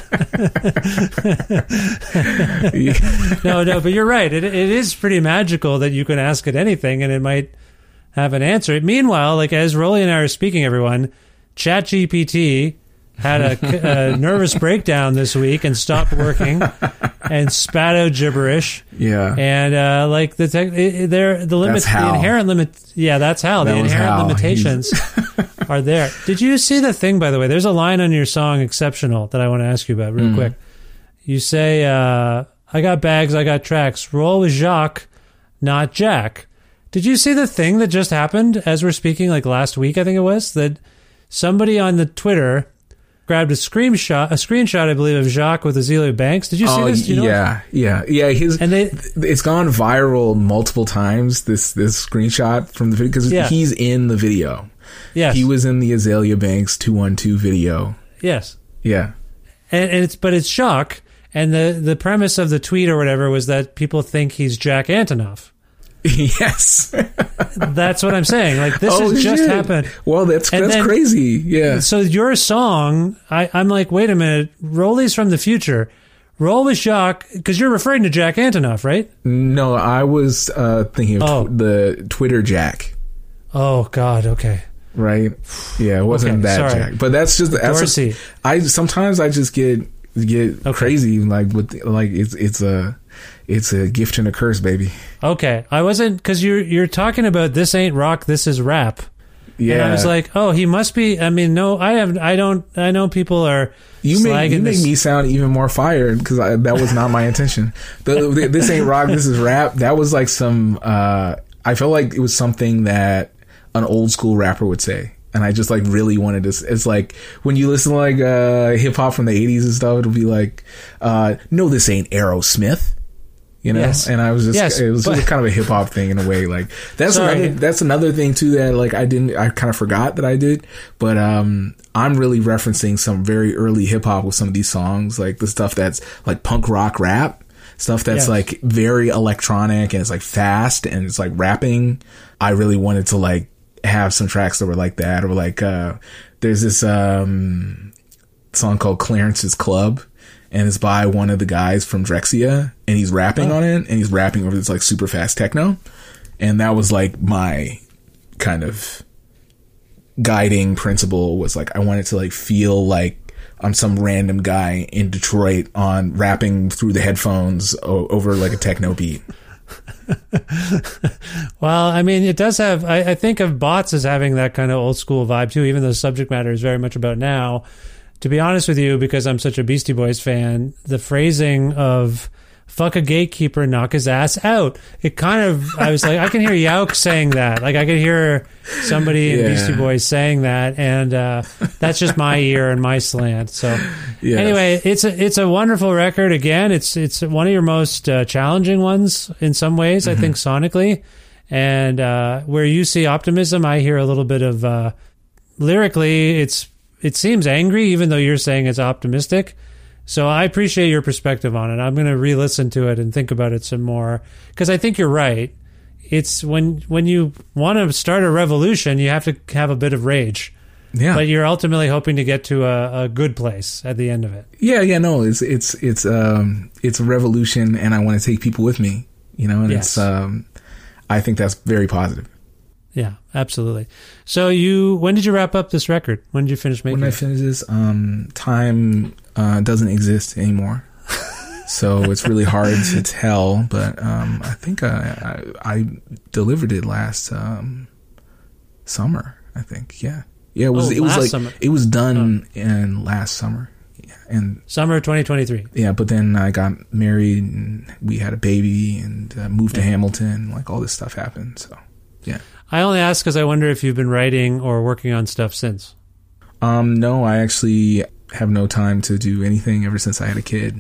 Speaker 6: write. No, but you're right. It is pretty magical that you can ask it anything and it might have an answer. Meanwhile, like as Rolly and I are speaking, everyone, ChatGPT had a nervous breakdown this week and stopped working and spat out gibberish.
Speaker 10: Yeah.
Speaker 6: And like the limits, the inherent limit. Yeah, that's how the inherent limitations are there. Did you see the thing, by the way? There's a line on your song Exceptional that I want to ask you about real quick. You say, I got bags, I got tracks. Roll with Jacques, not Jack. Did you see the thing that just happened as we're speaking, like last week, I think it was, that somebody on the Twitter grabbed a screenshot, I believe, of Jacques with Azealia Banks. Did you see this? Do you know
Speaker 10: yeah. It's gone viral multiple times. This screenshot from the video, because he's in the video.
Speaker 6: Yes,
Speaker 10: he was in the Azealia Banks 212 video.
Speaker 6: Yes,
Speaker 10: yeah,
Speaker 6: and it's Jacques, and the premise of the tweet or whatever was that people think he's Jack Antonoff.
Speaker 10: Yes.
Speaker 6: That's what I'm saying. Like, this has just happened.
Speaker 10: Well, that's crazy. Yeah.
Speaker 6: So your song, I'm like, wait a minute. Rolly's from the future. Roll with Jacques, because you're referring to Jack Antonoff, right?
Speaker 10: No, I was thinking of the Twitter Jack.
Speaker 6: Oh, God. Okay.
Speaker 10: Right? Yeah, it wasn't that sorry. Jack. But that's just... sometimes I just get crazy. Like, it's a gift and a curse, baby.
Speaker 6: Okay. I wasn't, because you're talking about this ain't rock, this is rap. Yeah. And I was like, oh, he must be. I mean, no, I know people are.
Speaker 10: You make me sound even more fired, because that was not my intention. This ain't rock, this is rap. That was like some, I felt like it was something that an old school rapper would say. And I just like really wanted to. It's like when you listen to like hip hop from the 80s and stuff, it'll be like, no, this ain't Aerosmith. You know, yes. And I was just, it was kind of a hip hop thing in a way. Like that's another thing too that like I kind of forgot that I did, but I'm really referencing some very early hip hop with some of these songs, like the stuff that's like punk rock rap, stuff that's like very electronic and it's like fast and it's like rapping. I really wanted to like have some tracks that were like that, or like there's this song called Clarence's Club. And it's by one of the guys from Drexciya, and he's rapping on it, and he's rapping over this like super fast techno, and that was like my kind of guiding principle was like, I wanted to like feel like I'm some random guy in Detroit on rapping through the headphones over like a techno beat.
Speaker 6: Well, I mean, it does have, I think of Bots as having that kind of old school vibe too, even though the subject matter is very much about now. To be honest with you, because I'm such a Beastie Boys fan, the phrasing of fuck a gatekeeper, knock his ass out. It kind of, I was like, I can hear Yauk saying that. Like, I could hear somebody in Beastie Boys saying that, and that's just my ear and my slant. So, anyway, it's a wonderful record. Again, it's one of your most challenging ones in some ways, I think, sonically. And where you see optimism, I hear a little bit of lyrically, it seems angry, even though you're saying it's optimistic. So I appreciate your perspective on it. I'm going to re-listen to it and think about it some more, because I think you're right. It's when you want to start a revolution, you have to have a bit of rage. Yeah. But you're ultimately hoping to get to a good place at the end of it. Yeah, no, it's a revolution, and I want to take people with me, you know, and it's I think that's very positive. Yeah, absolutely. So when did you wrap up this record? When did you finish making it? When I finished this, time doesn't exist anymore. So it's really hard to tell, but I think I delivered it last summer, I think. Yeah. Yeah, it was done in last summer. Yeah, and summer 2023. Yeah, but then I got married and we had a baby and moved to Hamilton, like all this stuff happened, so yeah. I only ask because I wonder if you've been writing or working on stuff since. No, I actually have no time to do anything ever since I had a kid.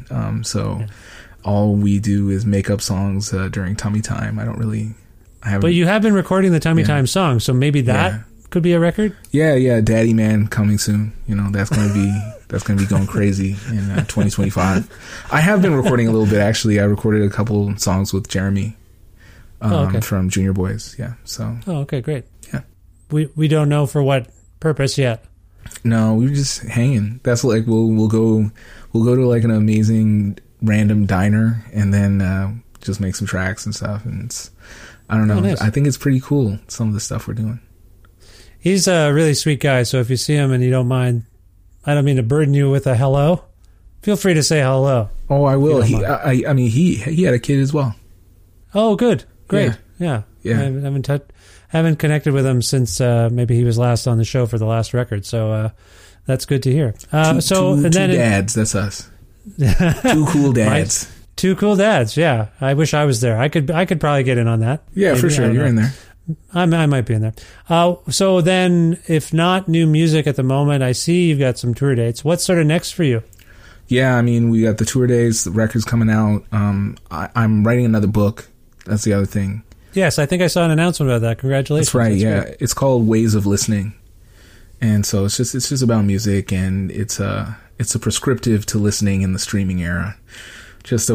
Speaker 6: All we do is make up songs during tummy time. But you have been recording the tummy time song, so maybe that could be a record? Yeah, Daddy Man coming soon. You know, that's going to be going crazy in 2025. I have been recording a little bit, actually. I recorded a couple songs with Jeremy. From Junior Boys, so. Oh, okay, great. Yeah, we don't know for what purpose yet. No, we were just hanging. That's like we'll go to like an amazing random diner and then just make some tracks and stuff. And it's, I don't know. Nice. I think it's pretty cool, some of the stuff we're doing. He's a really sweet guy. So if you see him and you don't mind, I don't mean to burden you with a hello. Feel free to say hello. Oh, I will. I mean, he had a kid as well. Oh, good. Great. Yeah. I haven't connected with him since maybe he was last on the show for the last record. So that's good to hear. Two dads. That's us. 2 cool dads. 2 cool dads. Yeah. I wish I was there. I could probably get in on that. Yeah, maybe, for sure. You're in there. I might be in there. So then, if not new music at the moment, I see you've got some tour dates. What's sort of next for you? Yeah, I mean, we got the tour dates, the record's coming out. I'm writing another book. That's the other thing. Yes, I think I saw an announcement about that. Congratulations. That's right. Great. It's called Ways of Listening, and so it's just about music, and it's a prescriptive to listening in the streaming era. Just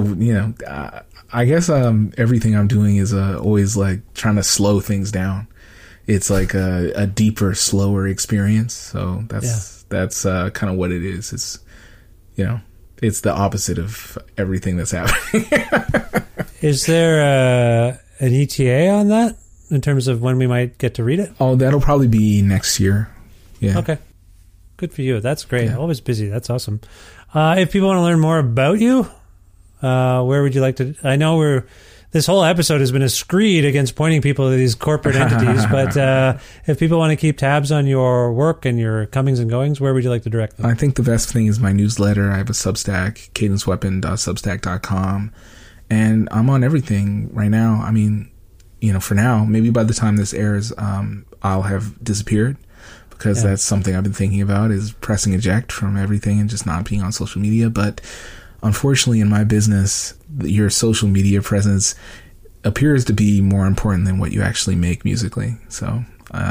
Speaker 6: I guess everything I'm doing is always like trying to slow things down. It's like a deeper, slower experience. So that's kind of what it is. It's it's the opposite of everything that's happening. Is there an ETA on that in terms of when we might get to read it? Oh, that'll probably be next year. Yeah. Okay. Good for you. That's great. Yeah. Always busy. That's awesome. If people want to learn more about you, where would you like to? I know this whole episode has been a screed against pointing people to these corporate entities, but if people want to keep tabs on your work and your comings and goings, where would you like to direct them? I think the best thing is my newsletter. I have a Substack, cadenceweapon.substack.com, and I'm on everything right now. I mean, for now, maybe by the time this airs, I'll have disappeared, because that's something I've been thinking about, is pressing eject from everything and just not being on social media. But unfortunately, in my business, your social media presence appears to be more important than what you actually make musically. So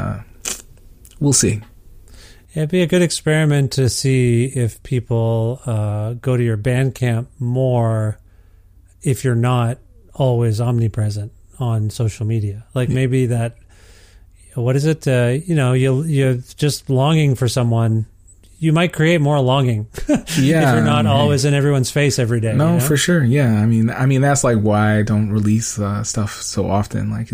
Speaker 6: we'll see. Yeah, it'd be a good experiment to see if people go to your Bandcamp more if you're not always omnipresent on social media. Like maybe that, what is it? You're just longing for someone. You might create more longing if you're not always in everyone's face every day. No, for sure. Yeah. I mean, that's like why I don't release stuff so often. Like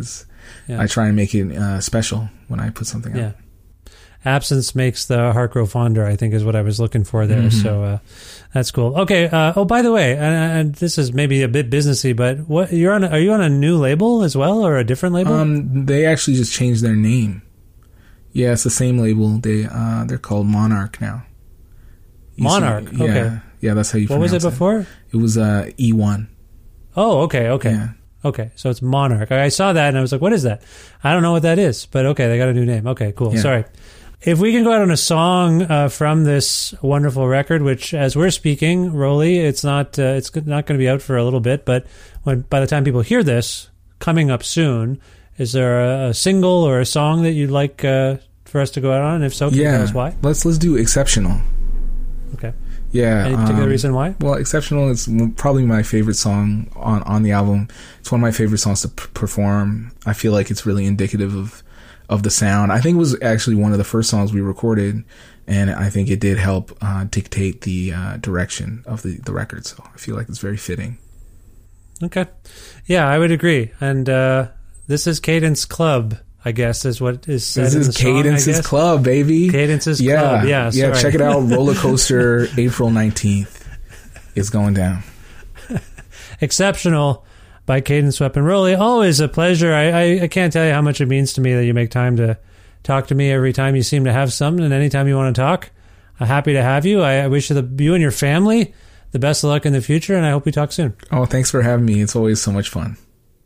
Speaker 10: I try and make it special when I put something out.
Speaker 6: Absence makes the heart grow fonder, I think is what I was looking for there. Mm-hmm. So that's cool. Okay. By the way, and this is maybe a bit businessy, but are you on a new label as well, or a different label?
Speaker 10: They actually just changed their name. Yeah, it's the same label. They're called Monarch now.
Speaker 6: Monarch. Okay.
Speaker 10: Yeah, that's how you pronounce it.
Speaker 6: What was it before?
Speaker 10: It was E1.
Speaker 6: Oh, okay. Yeah. Okay, so it's Monarch. I saw that and I was like, what is that? I don't know what that is, but okay, they got a new name. Okay, cool. Yeah. Sorry. If we can go out on a song from this wonderful record, which as we're speaking, Rolly, it's not going to be out for a little bit, but by the time people hear this, coming up soon, is there a single or a song that you'd like for us to go out on? And if so, can you tell us why?
Speaker 10: Let's do Exceptional.
Speaker 6: Okay.
Speaker 10: Yeah.
Speaker 6: Any particular reason why?
Speaker 10: Well, Exceptional is probably my favorite song on the album. It's one of my favorite songs to perform. I feel like it's really indicative of the sound. I think it was actually one of the first songs we recorded, and I think it did help dictate the direction of the record. So I feel like it's very fitting.
Speaker 6: Okay. Yeah, I would agree. And this is Cadence Club, I guess, is what is said in the song.
Speaker 10: Cadence's Club, baby.
Speaker 6: Cadence's Club, yeah.
Speaker 10: Yeah, check it out. Roller Coaster, April 19th. It's going down.
Speaker 6: Exceptional by Cadence Weapon. Rolly, always a pleasure. I can't tell you how much it means to me that you make time to talk to me every time you seem to have something, and anytime you want to talk. I'm happy to have you. I wish you and your family the best of luck in the future, and I hope we talk soon.
Speaker 10: Oh, thanks for having me. It's always so much fun.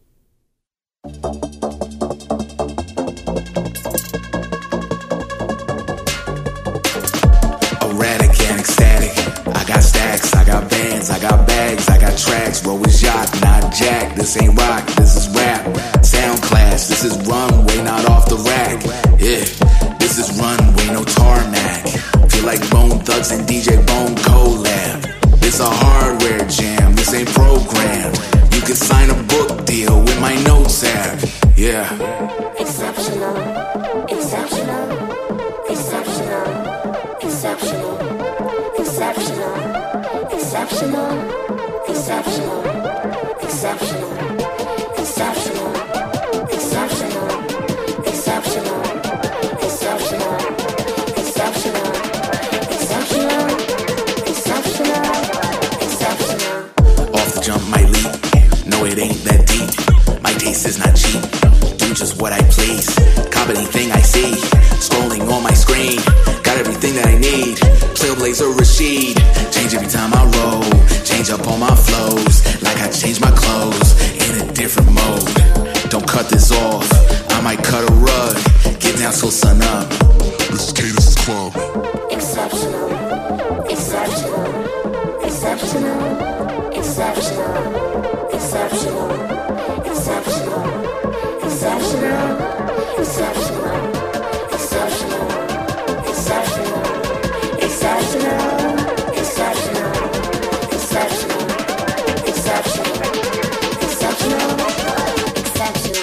Speaker 13: Erratic and ecstatic. I got stacks, I got bands, I got bags, I got tracks. Roll with yacht, not jack. This ain't rock, this is rap. Sound class, this is runway, not off the rack. Yeah, this is runway, no tarmac. Feel like Bone Thugs and DJ Bone collab. This a hardware jam, this ain't programmed. You can sign a book deal with my notes app. Yeah.
Speaker 14: Exceptional, exceptional, exceptional, exceptional, exceptional, exceptional, exceptional, exceptional, exceptional, exceptional, exceptional, exceptional, exceptional, exceptional, exceptional, exceptional.
Speaker 13: Off the jump, my leap. No, it ain't that deep. My taste is not cheap. Do just what I please. Cop anything I see. Scrolling on my screen. Got everything that I need. Trailblazer Rashid. Change every time I roll. Change up all my flows. Like I change my clothes. In a different mode. Don't cut this off. I might cut a rug. Get down till sun up. This is Cadence Club.
Speaker 14: Exceptional, exceptional, exceptional, exceptional, exceptional, exceptional, exceptional, exceptional, exceptional, exceptional, exceptional, exceptional, exceptional, exceptional, exceptional, exceptional.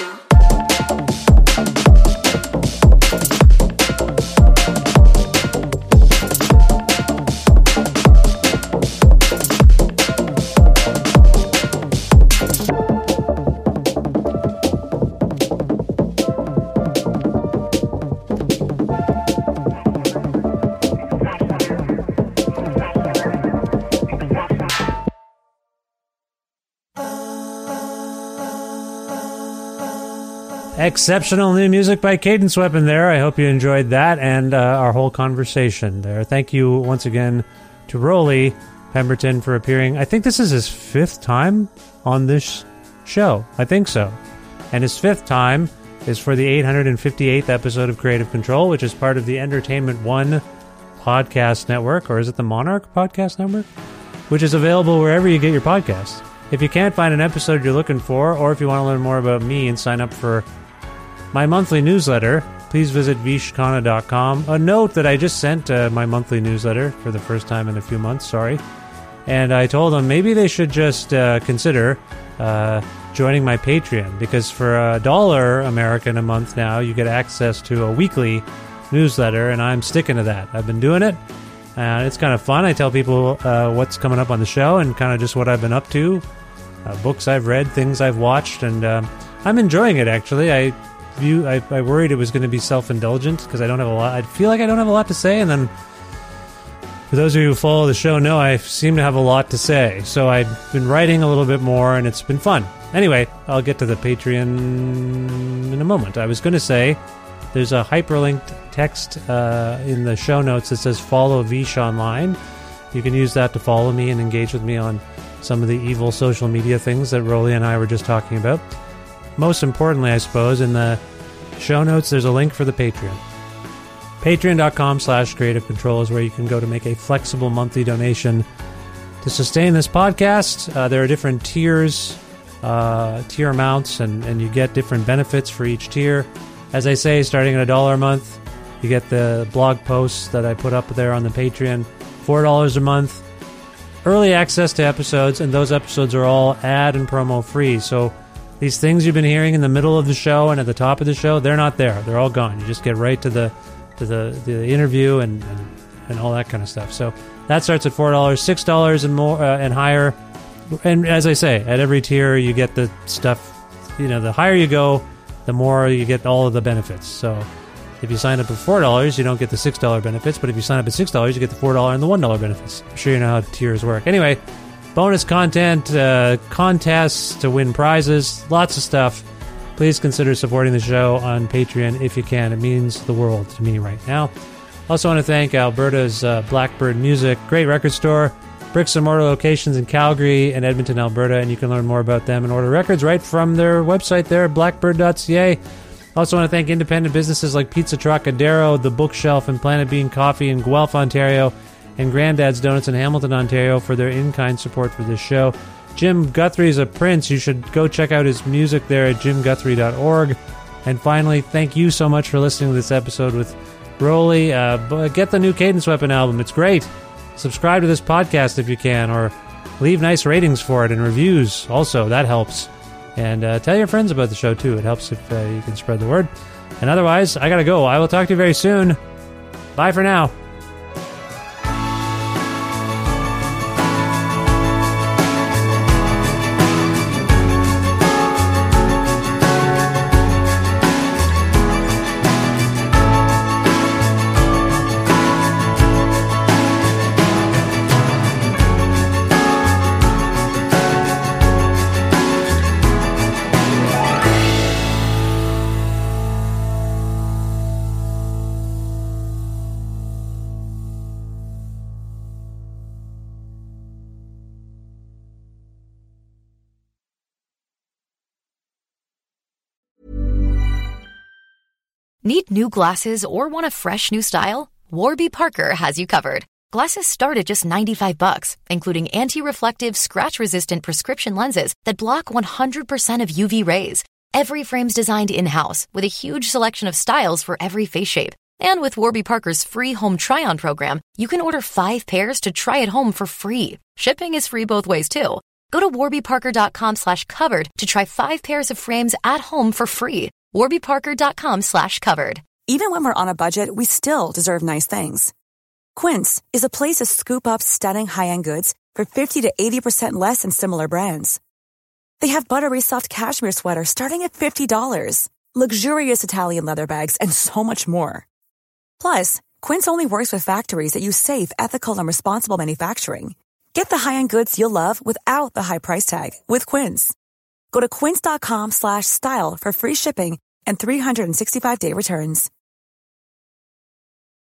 Speaker 6: Exceptional new music by Cadence Weapon there. I hope you enjoyed that and our whole conversation there. Thank you once again to Rolly Pemberton for appearing. I think this is his 5th time on this show. I think so. And his 5th time is for the 858th episode of Creative Control, which is part of the Entertainment One podcast network, or is it the Monarch podcast network? Which is available wherever you get your podcasts. If you can't find an episode you're looking for, or if you want to learn more about me and sign up for my monthly newsletter, please visit vishkhanna.com. A note that I just sent my monthly newsletter for the first time in a few months, sorry. And I told them maybe they should just consider joining my Patreon, because for $1 American a month now, you get access to a weekly newsletter, and I'm sticking to that. I've been doing it, and it's kind of fun. I tell people what's coming up on the show and kind of just what I've been up to, books I've read, things I've watched, and I'm enjoying it, actually. I worried it was going to be self-indulgent because I feel like I don't have a lot to say, and then for those of you who follow the show know I seem to have a lot to say. So I've been writing a little bit more, and it's been fun. Anyway, I'll get to the Patreon in a moment. I was going to say there's a hyperlinked text in the show notes that says follow Vish online. You can use that to follow me and engage with me on some of the evil social media things that Rolly and I were just talking about. Most importantly, I suppose, in the show notes, there's a link for the Patreon. Patreon.com/Creative Control is where you can go to make a flexible monthly donation to sustain this podcast. There are different tiers, tier amounts, and you get different benefits for each tier. As I say, starting at $1 a month, you get the blog posts that I put up there on the Patreon. $4 a month, early access to episodes, and those episodes are all ad and promo free. So these things you've been hearing in the middle of the show and at the top of the show, they're not there. They're all gone. You just get right to the interview and all that kind of stuff. So that starts at $4, $6 and more and higher. And as I say, at every tier you get the stuff. The higher you go, the more you get all of the benefits. So if you sign up at $4, you don't get the $6 benefits, but if you sign up at $6, you get the $4 and the $1 benefits. I'm sure you know how tiers work. Anyway, bonus content, contests to win prizes, lots of stuff. Please consider supporting the show on Patreon if you can. It means the world to me right now. Also want to thank Alberta's Blackbird Music, great record store, bricks and mortar locations in Calgary and Edmonton, Alberta, and you can learn more about them and order records right from their website there, blackbird.ca. Also want to thank independent businesses like Pizza Trocadero, The Bookshelf, and Planet Bean Coffee in Guelph, Ontario, and Granddad's Donuts in Hamilton, Ontario for their in-kind support for this show. Jim Guthrie's a prince. You should go check out his music there at jimguthrie.org. And finally, thank you so much for listening to this episode with Rolly. Get the new Cadence Weapon album. It's great. Subscribe to this podcast if you can, or leave nice ratings for it and reviews. Also, that helps. And tell your friends about the show, too. It helps if you can spread the word. And otherwise, I gotta go. I will talk to you very soon. Bye for now.
Speaker 11: Need new glasses or want a fresh new style? Warby Parker has you covered. Glasses start at just $95, including anti-reflective, scratch-resistant prescription lenses that block 100% of UV rays. Every frame's designed in-house with a huge selection of styles for every face shape. And with Warby Parker's free home try-on program, you can order 5 pairs to try at home for free. Shipping is free both ways, too. Go to warbyparker.com/covered to try 5 pairs of frames at home for free. warbyparker.com/covered.
Speaker 5: Even when we're on a budget, we still deserve nice things. Quince is a place to scoop up stunning high-end goods for 50 to 80% less than similar brands. They have buttery soft cashmere sweaters starting at $50, luxurious Italian leather bags, and so much more. Plus, Quince only works with factories that use safe, ethical, and responsible manufacturing. Get the high-end goods you'll love without the high price tag with Quince. Go to quince.com/style for free shipping and 365-day returns.